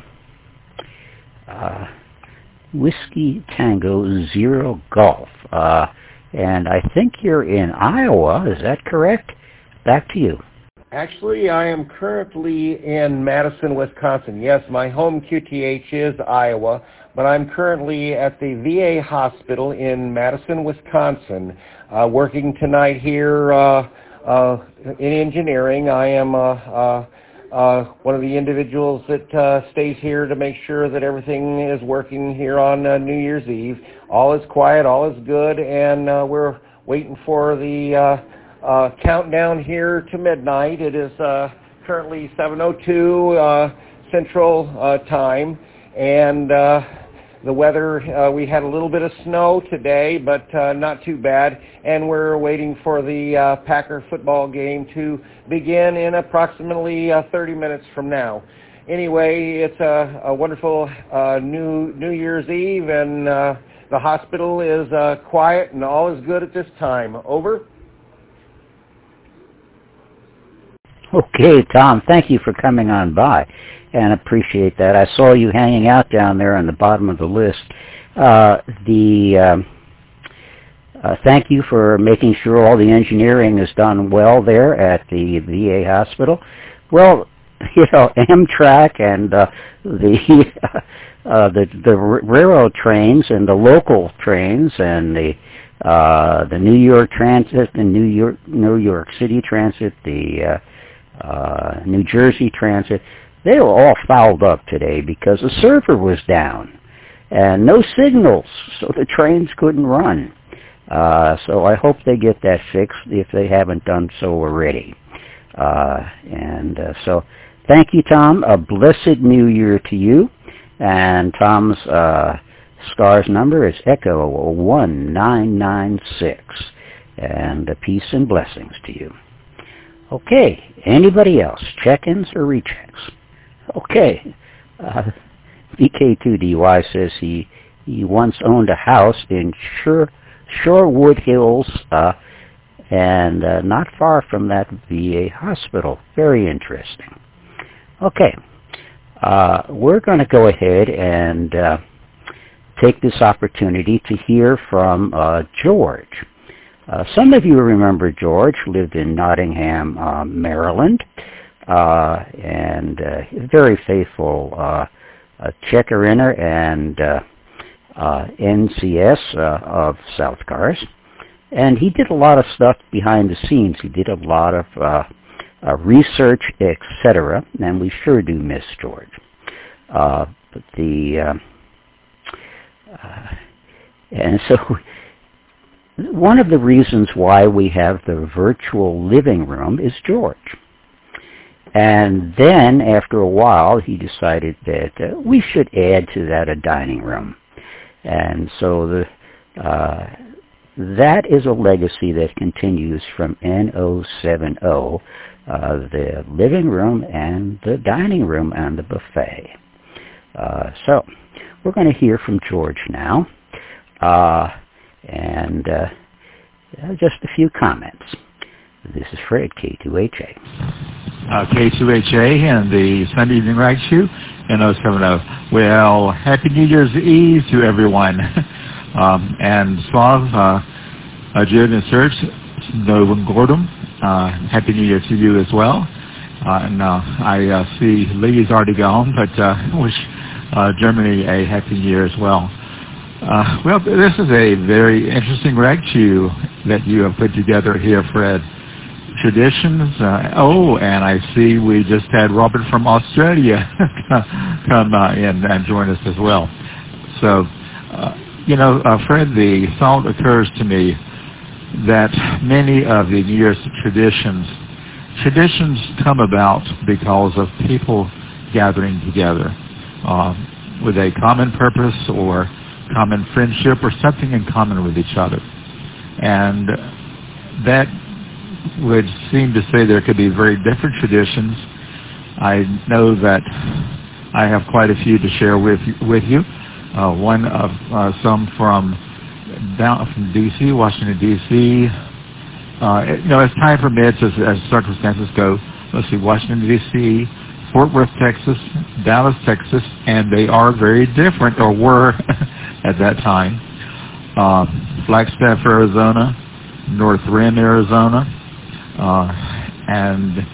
Whiskey Tango Zero Golf. And I think you're in Iowa. Is that correct? Back to you. Actually, I am currently in Madison, Wisconsin. Yes, my home QTH is Iowa, but I'm currently at the VA hospital in Madison, Wisconsin, working tonight here in engineering. I am one of the individuals that stays here to make sure that everything is working here on New Year's Eve. All is quiet, all is good, and we're waiting for the countdown here to midnight. It is currently 7:02 Central Time, and the weather, we had a little bit of snow today, but not too bad, and we're waiting for the Packer football game to begin in approximately 30 minutes from now. Anyway, it's a wonderful New Year's Eve, and the hospital is quiet and all is good at this time. Over. Okay, Tom, thank you for coming on by, and appreciate that. I saw you hanging out down there on the bottom of the list. Thank you for making sure all the engineering is done well there at the VA hospital. Well, you know, Amtrak and the railroad trains and the local trains and the New York Transit, the New York City Transit, the New Jersey Transit, they were all fouled up today because the server was down and no signals, so the trains couldn't run. So I hope they get that fixed if they haven't done so already. So thank you, Tom. A blessed New Year to you. And Tom's SCARS number is Echo 1996. And peace and blessings to you. Okay, anybody else? Check-ins or rechecks? Okay, VK2DY says he once owned a house in Shorewood Hills and not far from that VA hospital. Very interesting. Okay, we're going to go ahead and take this opportunity to hear from George. Some of you remember George lived in Nottingham, Maryland, and very faithful checker-inner and NCS of South Cars. And he did a lot of stuff behind the scenes. He did a lot of research, etc., and we sure do miss George. And so one of the reasons why we have the virtual living room is George. And then, after a while, he decided that we should add to that a dining room. And so that is a legacy that continues from N070, the living room and the dining room and the buffet. So we're going to hear from George now. And just a few comments. This is Fred, K2HA. K2HA and the Sunday Evening Rag Shoe, N070. Well, Happy New Year's Eve to everyone. And Slav, Jude and Serge, Novum Gordon, Happy New Year to you as well. And I see Lee's already gone, but wish Germany a Happy New Year as well. Well, this is a very interesting rag shoe that you have put together here, Fred. Traditions. And I see we just had Robert from Australia come in and join us as well. So, Fred, the thought occurs to me that many of the New Year's traditions come about because of people gathering together with a common purpose or common friendship or something in common with each other. And that would seem to say there could be very different traditions. I know that I have quite a few to share with you. One of some from D.C., Washington, D.C. As time permits, as circumstances go, let's see, Washington, D.C., Fort Worth, Texas, Dallas, Texas, and they are very different, or were at that time. Flagstaff, Arizona, North Rim, Arizona, and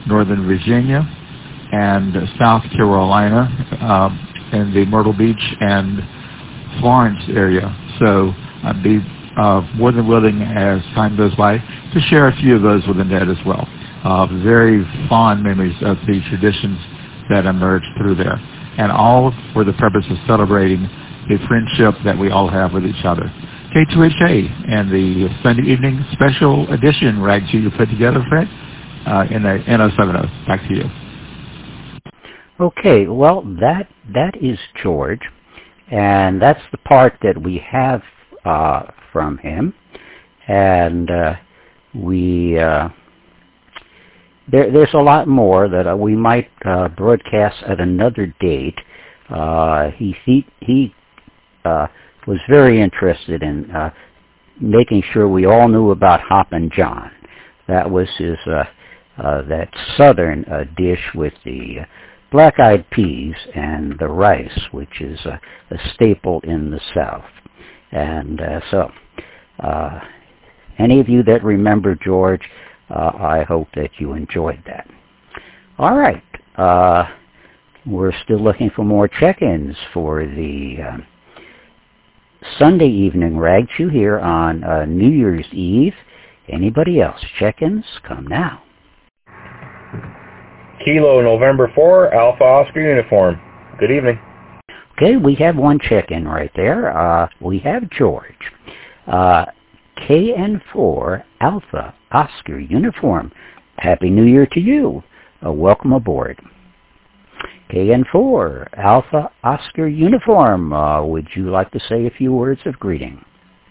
Northern Virginia, and South Carolina, in the Myrtle Beach and Florence area. So I'd be more than willing, as time goes by, to share a few of those with Annette as well. Very fond memories of the traditions that emerged through there, and all for the purpose of celebrating the friendship that we all have with each other. K2HA and the Sunday evening special edition Rag you put together, Fred, in the N070. Back to you. Okay, well, that is George, and that's the part that we have from him, and there's a lot more that we might broadcast at another date. He was very interested in making sure we all knew about Hoppin' John. That was his that southern dish with the black-eyed peas and the rice, which is a staple in the South. And so, any of you that remember George, I hope that you enjoyed that. All right. We're still looking for more check-ins for the Sunday evening Rag Chew here on New Year's Eve. Anybody else? Check-ins? Come now. Kilo November 4, Alpha Oscar Uniform. Good evening. Okay, we have one check-in right there. We have George. KN4 Alpha Oscar Uniform. Happy New Year to you. Welcome aboard. KN4 Alpha Oscar Uniform. Would you like to say a few words of greeting?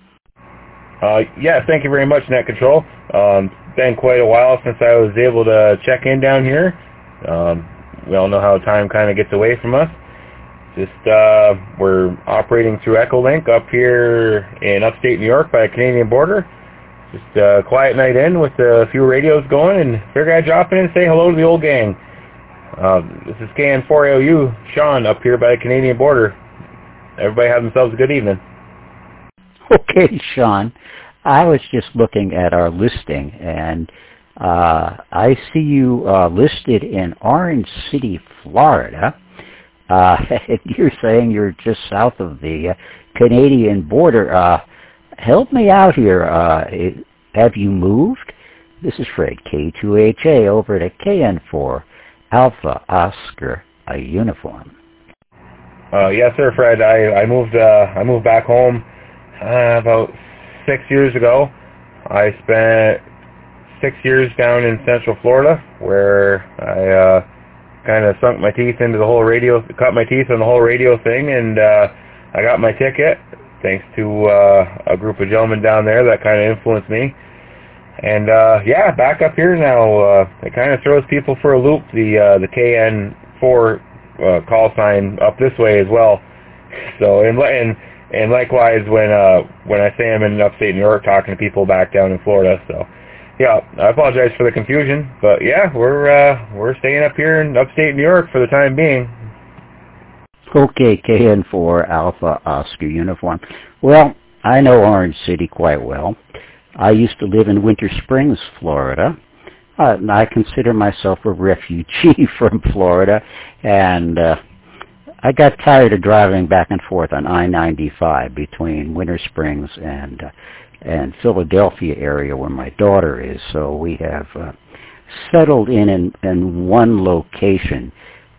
Yeah, thank you very much, Net Control. Been quite a while since I was able to check in down here. We all know how time kind of gets away from us. Just we're operating through Echolink up here in upstate New York by the Canadian border. Just a quiet night in with a few radios going, and figured I'd drop in and say hello to the old gang. This is KN4AOU, Sean, up here by the Canadian border. Everybody have themselves a good evening. Okay, Sean. I was just looking at our listing, and I see you listed in Orange City, Florida. You're saying you're just south of the Canadian border. Help me out here. Have you moved? This is Fred, K2HA, over to KN4 Alpha Oscar Uniform. Yes, sir, Fred. I moved back home about 6 years ago. I spent 6 years down in Central Florida, where I kind of sunk my teeth into the whole radio, cut my teeth on the whole radio thing, and I got my ticket thanks to a group of gentlemen down there that kind of influenced me. And yeah, back up here now. It kind of throws people for a loop, the KN4 call sign up this way as well. So and likewise when I say I'm in upstate New York talking to people back down in Florida. So yeah, I apologize for the confusion, but yeah, we're staying up here in upstate New York for the time being. Okay, KN4 Alpha Oscar Uniform. Well, I know Orange City quite well. I used to live in Winter Springs, Florida. I consider myself a refugee from Florida, and I got tired of driving back and forth on I-95 between Winter Springs and Philadelphia area where my daughter is. So we have settled in one location,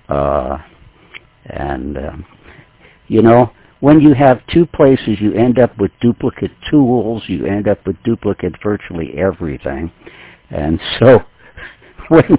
you know, when you have two places, you end up with duplicate tools, you end up with duplicate virtually everything. And so when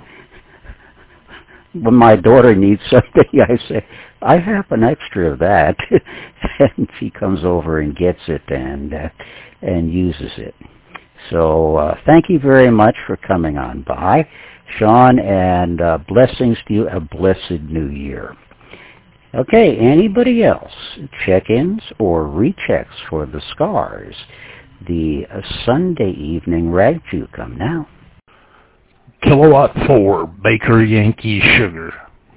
my daughter needs something, I say, I have an extra of that. And she comes over and gets it and uses it. So thank you very much for coming on by, Sean, and blessings to you. A blessed new year. Okay, anybody else? Check-ins or rechecks for the scars? The Sunday evening Rag Chew come now. Kilowatt 4, Baker Yankee Sugar.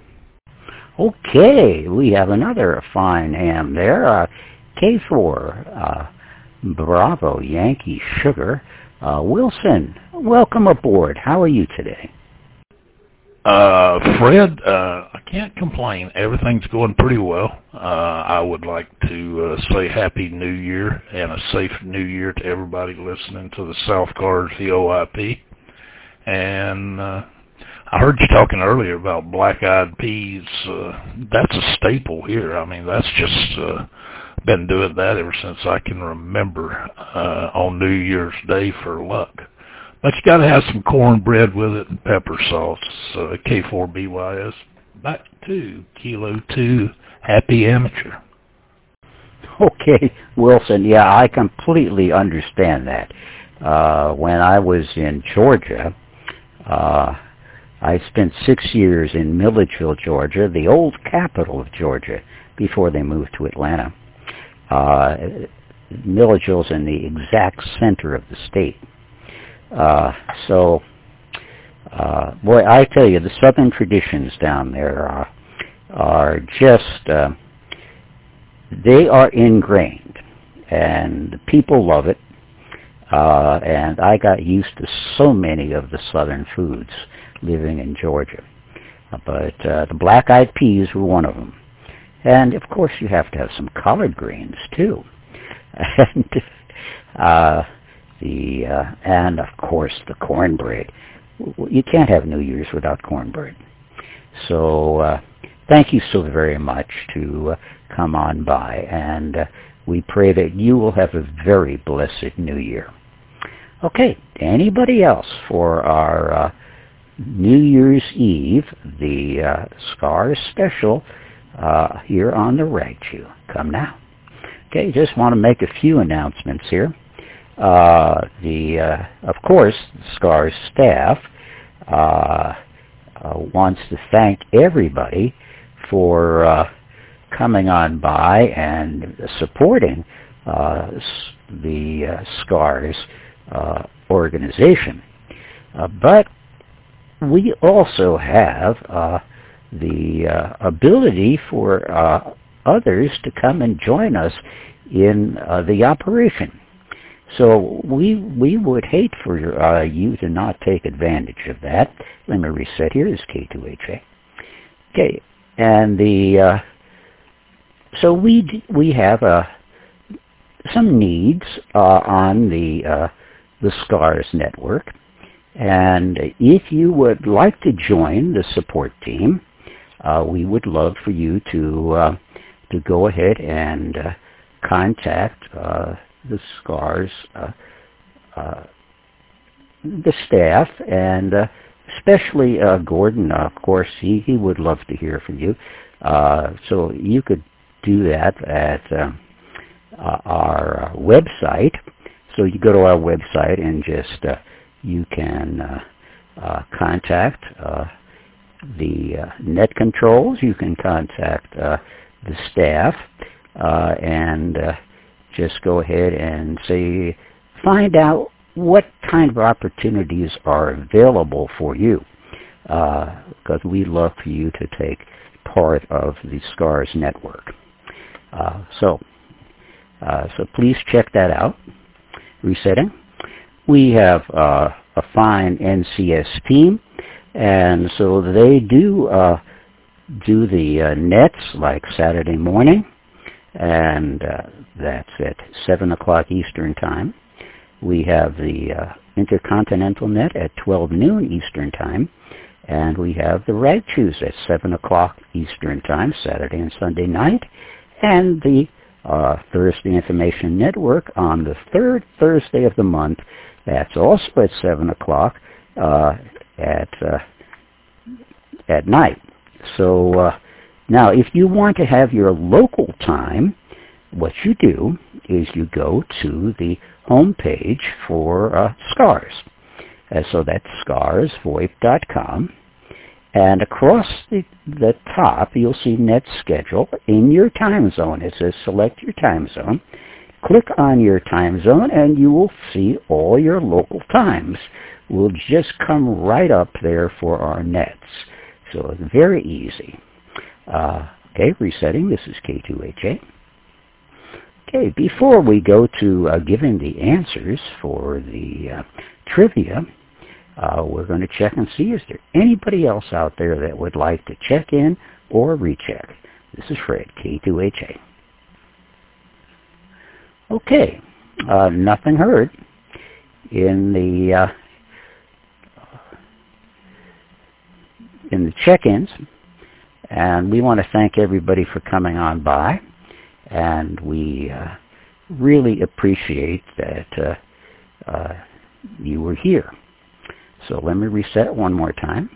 Okay, we have another fine ham there. K4, Bravo Yankee Sugar. Wilson, welcome aboard. How are you today? Fred, I can't complain. Everything's going pretty well. I would like to say Happy New Year and a safe New Year to everybody listening to the South Cars VOIP. And I heard you talking earlier about black-eyed peas. That's a staple here. I mean, that's just been doing that ever since I can remember on New Year's Day for luck. But you got to have some cornbread with it and pepper sauce. K4BYS. Back to Kilo 2. Happy Amateur. Okay, Wilson. Yeah, I completely understand that. When I was in Georgia, I spent 6 years in Milledgeville, Georgia, the old capital of Georgia, before they moved to Atlanta. Milledgeville's in the exact center of the state. Boy, I tell you, the Southern traditions down there are just, they are ingrained, and people love it, and I got used to so many of the Southern foods living in Georgia. But the black-eyed peas were one of them. And, of course, you have to have some collard greens, too. And of course, the cornbread. You can't have New Year's without cornbread. So thank you so very much to come on by, and we pray that you will have a very blessed New Year. Okay, anybody else for our New Year's Eve, the Scars special here on the Rag Chew? Come now. Okay, just want to make a few announcements here. Of course, the SCARS staff wants to thank everybody for coming on by and supporting the SCARS organization. But we also have the ability for others to come and join us in the operation. So we would hate for you to not take advantage of that. Let me reset here. This is K2HA. Okay, and so we have some needs on the SCARS network, and if you would like to join the support team, we would love for you to go ahead and contact the SCARS, the staff, and especially Gordon. Of course, he would love to hear from you. So you could do that at our website. So you go to our website and just you can contact the net controls. You can contact the staff and just go ahead and say, find out what kind of opportunities are available for you, because we love for you to take part of the SCARS network. So please check that out. Resetting. We have a fine NCS team, and so they do the nets like Saturday morning, and that's at 7 o'clock Eastern Time. We have the Intercontinental Net at 12 noon Eastern Time, and we have the Rag Chews at 7 o'clock Eastern Time, Saturday and Sunday night, and the Thursday Information Network on the third Thursday of the month. That's also at 7 o'clock at night. So now, if you want to have your local time, what you do is you go to the home page for SCARS. So that's scarsvoip.com. And across the top, you'll see Net Schedule in your time zone. It says select your time zone. Click on your time zone, and you will see all your local times will just come right up there for our nets. So it's very easy. Okay, resetting. This is K2HA. Okay, before we go to giving the answers for the trivia, we're going to check and see, is there anybody else out there that would like to check in or recheck? This is Fred, K2HA. Okay, nothing heard in the check-ins, and we want to thank everybody for coming on by, and we really appreciate that you were here. So let me reset one more time.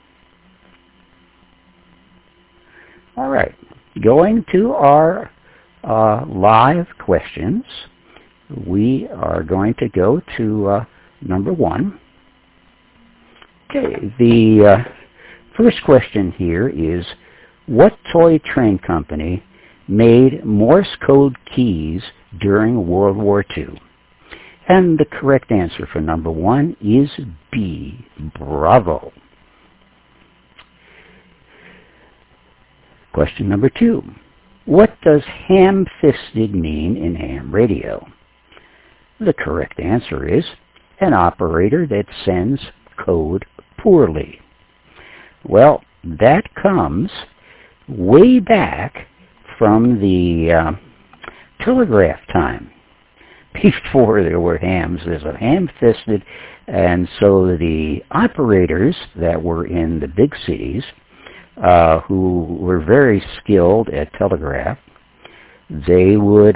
All right, going to our live questions, we are going to go to number 1. Okay, the first question here is, what toy train company made Morse code keys during World War II? And the correct answer for number 1 is B, Bravo. Question number 2. What does ham-fisted mean in ham radio? The correct answer is an operator that sends code poorly. Well, that comes way back from the telegraph time. Before there were hams, there's a ham-fisted, and so the operators that were in the big cities, who were very skilled at telegraph, they would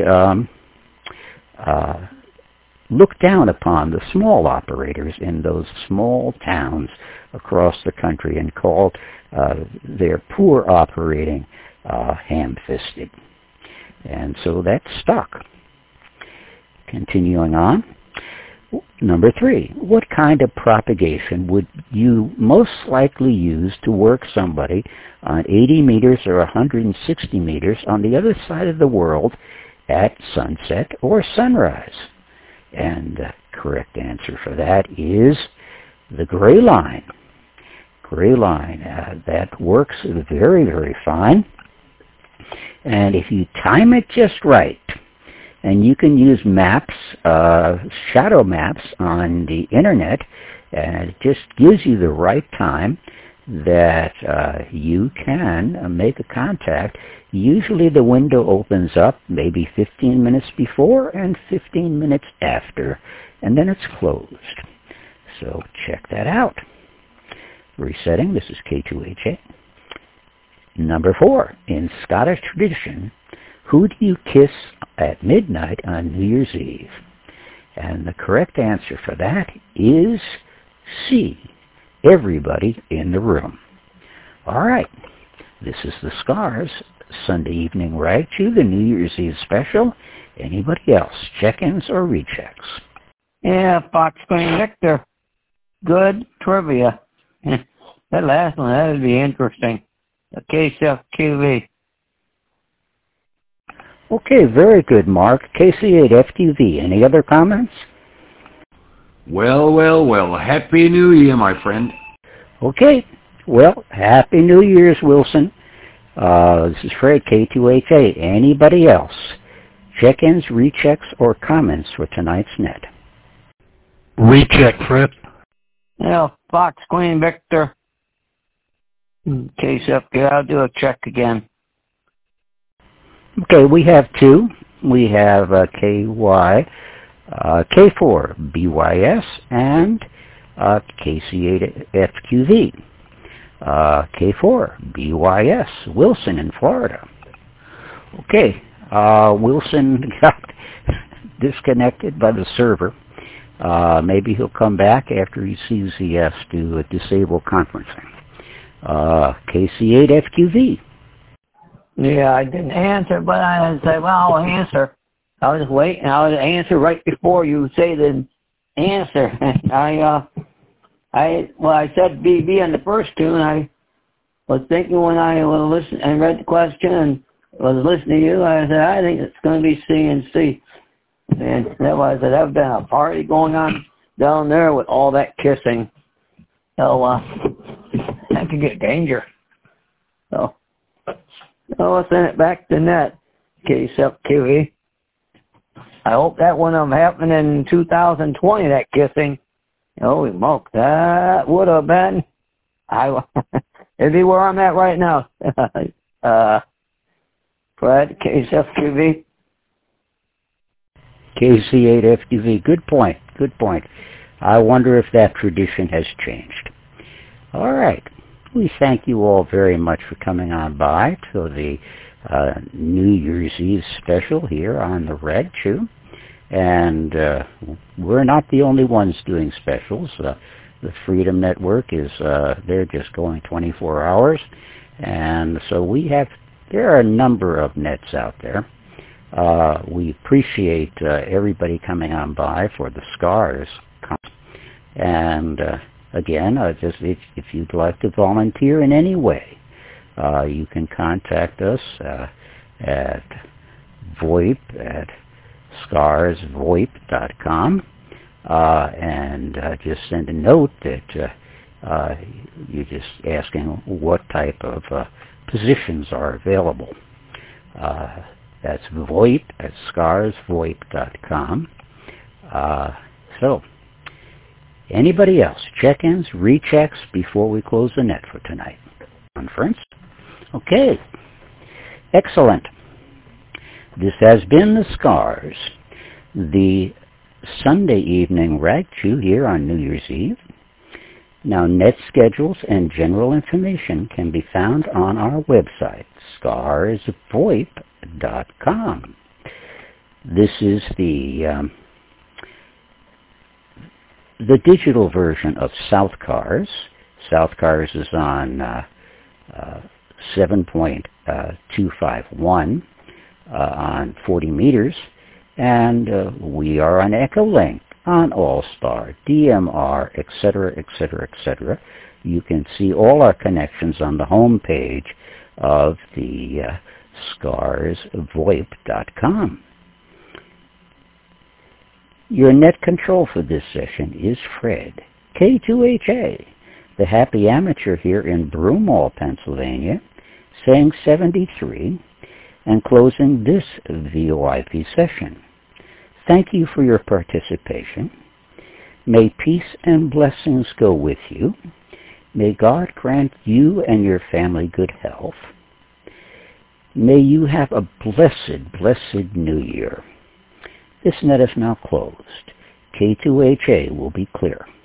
look down upon the small operators in those small towns across the country and called their poor operating ham-fisted. And so that stuck. Continuing on, number 3, what kind of propagation would you most likely use to work somebody on 80 meters or 160 meters on the other side of the world at sunset or sunrise? And the correct answer for that is the gray line. Gray line, that works very, very fine. And if you time it just right, and you can use maps, shadow maps on the internet, and it just gives you the right time that you can make a contact. Usually the window opens up maybe 15 minutes before and 15 minutes after, and then it's closed. So check that out. Resetting, this is K2HA. Number 4, in Scottish tradition, who do you kiss at midnight on New Year's Eve? And the correct answer for that is C, everybody in the room. All right, this is the Scars Sunday Evening Rag Chew, the New Year's Eve special. Anybody else, check-ins or rechecks? Yeah, Fox Green Victor. Good trivia. That last one, that would be interesting. The KCF-QV. Okay, very good, Mark. KC8FQV. Any other comments? Well, well, well. Happy New Year, my friend. Okay. Well, Happy New Year's, Wilson. This is Fred, K2HA. Anybody else? Check-ins, rechecks, or comments for tonight's net? Recheck, Fred. Yeah, Fox Queen Victor. KCF, I'll do a check again. Okay, we have 2. We have KY, K4 BYS, and KC8FQV. K4 BYS, Wilson in Florida. Okay, Wilson got disconnected by the server. Maybe he'll come back after he sees he has to disable conferencing. KC8FQV. Yeah, I didn't answer, but I said, well, I'll answer. I was waiting. I would answer right before you say the answer. I said BB on the first two, and I was thinking when I was listening and read the question and was listening to you, I said, I think it's going to be C and C. And that was it. There's been a party going on down there with all that kissing. So, that could get danger. So I'll send it back to net, KCF-QV. I hope that one happened in 2020, that kissing. Holy moke, that would have been, it'd be where I'm at right now. Fred, KCF-QV. KC8FTV, good point, good point. I wonder if that tradition has changed. All right. We thank you all very much for coming on by to the New Year's Eve special here on the Rag Chew. And we're not the only ones doing specials. The Freedom Network is, they're just going 24 hours. And so there are a number of nets out there. We appreciate everybody coming on by for the Scars. And again, if you'd like to volunteer in any way, you can contact us at VoIP at scarsvoip.com and just send a note that you're just asking what type of positions are available. That's VoIP at scarsvoip.com. So, anybody else? Check-ins, rechecks before we close the net for tonight? Conference? Okay. Excellent. This has been the Scars, the Sunday evening Rag Chew here on New Year's Eve. Now, net schedules and general information can be found on our website, scarsvoip.com. This is the digital version of South Cars. South Cars is on 7.251 on 40 meters, and we are on Echolink, on All-Star, DMR, etc., etc., etc. You can see all our connections on the home page of the scarsvoip.com. Your net control for this session is Fred, K2HA, the happy amateur here in Broomall, Pennsylvania, saying 73 and closing this VoIP session. Thank you for your participation. May peace and blessings go with you. May God grant you and your family good health. May you have a blessed, blessed New Year. This net is now closed. K2HA will be clear.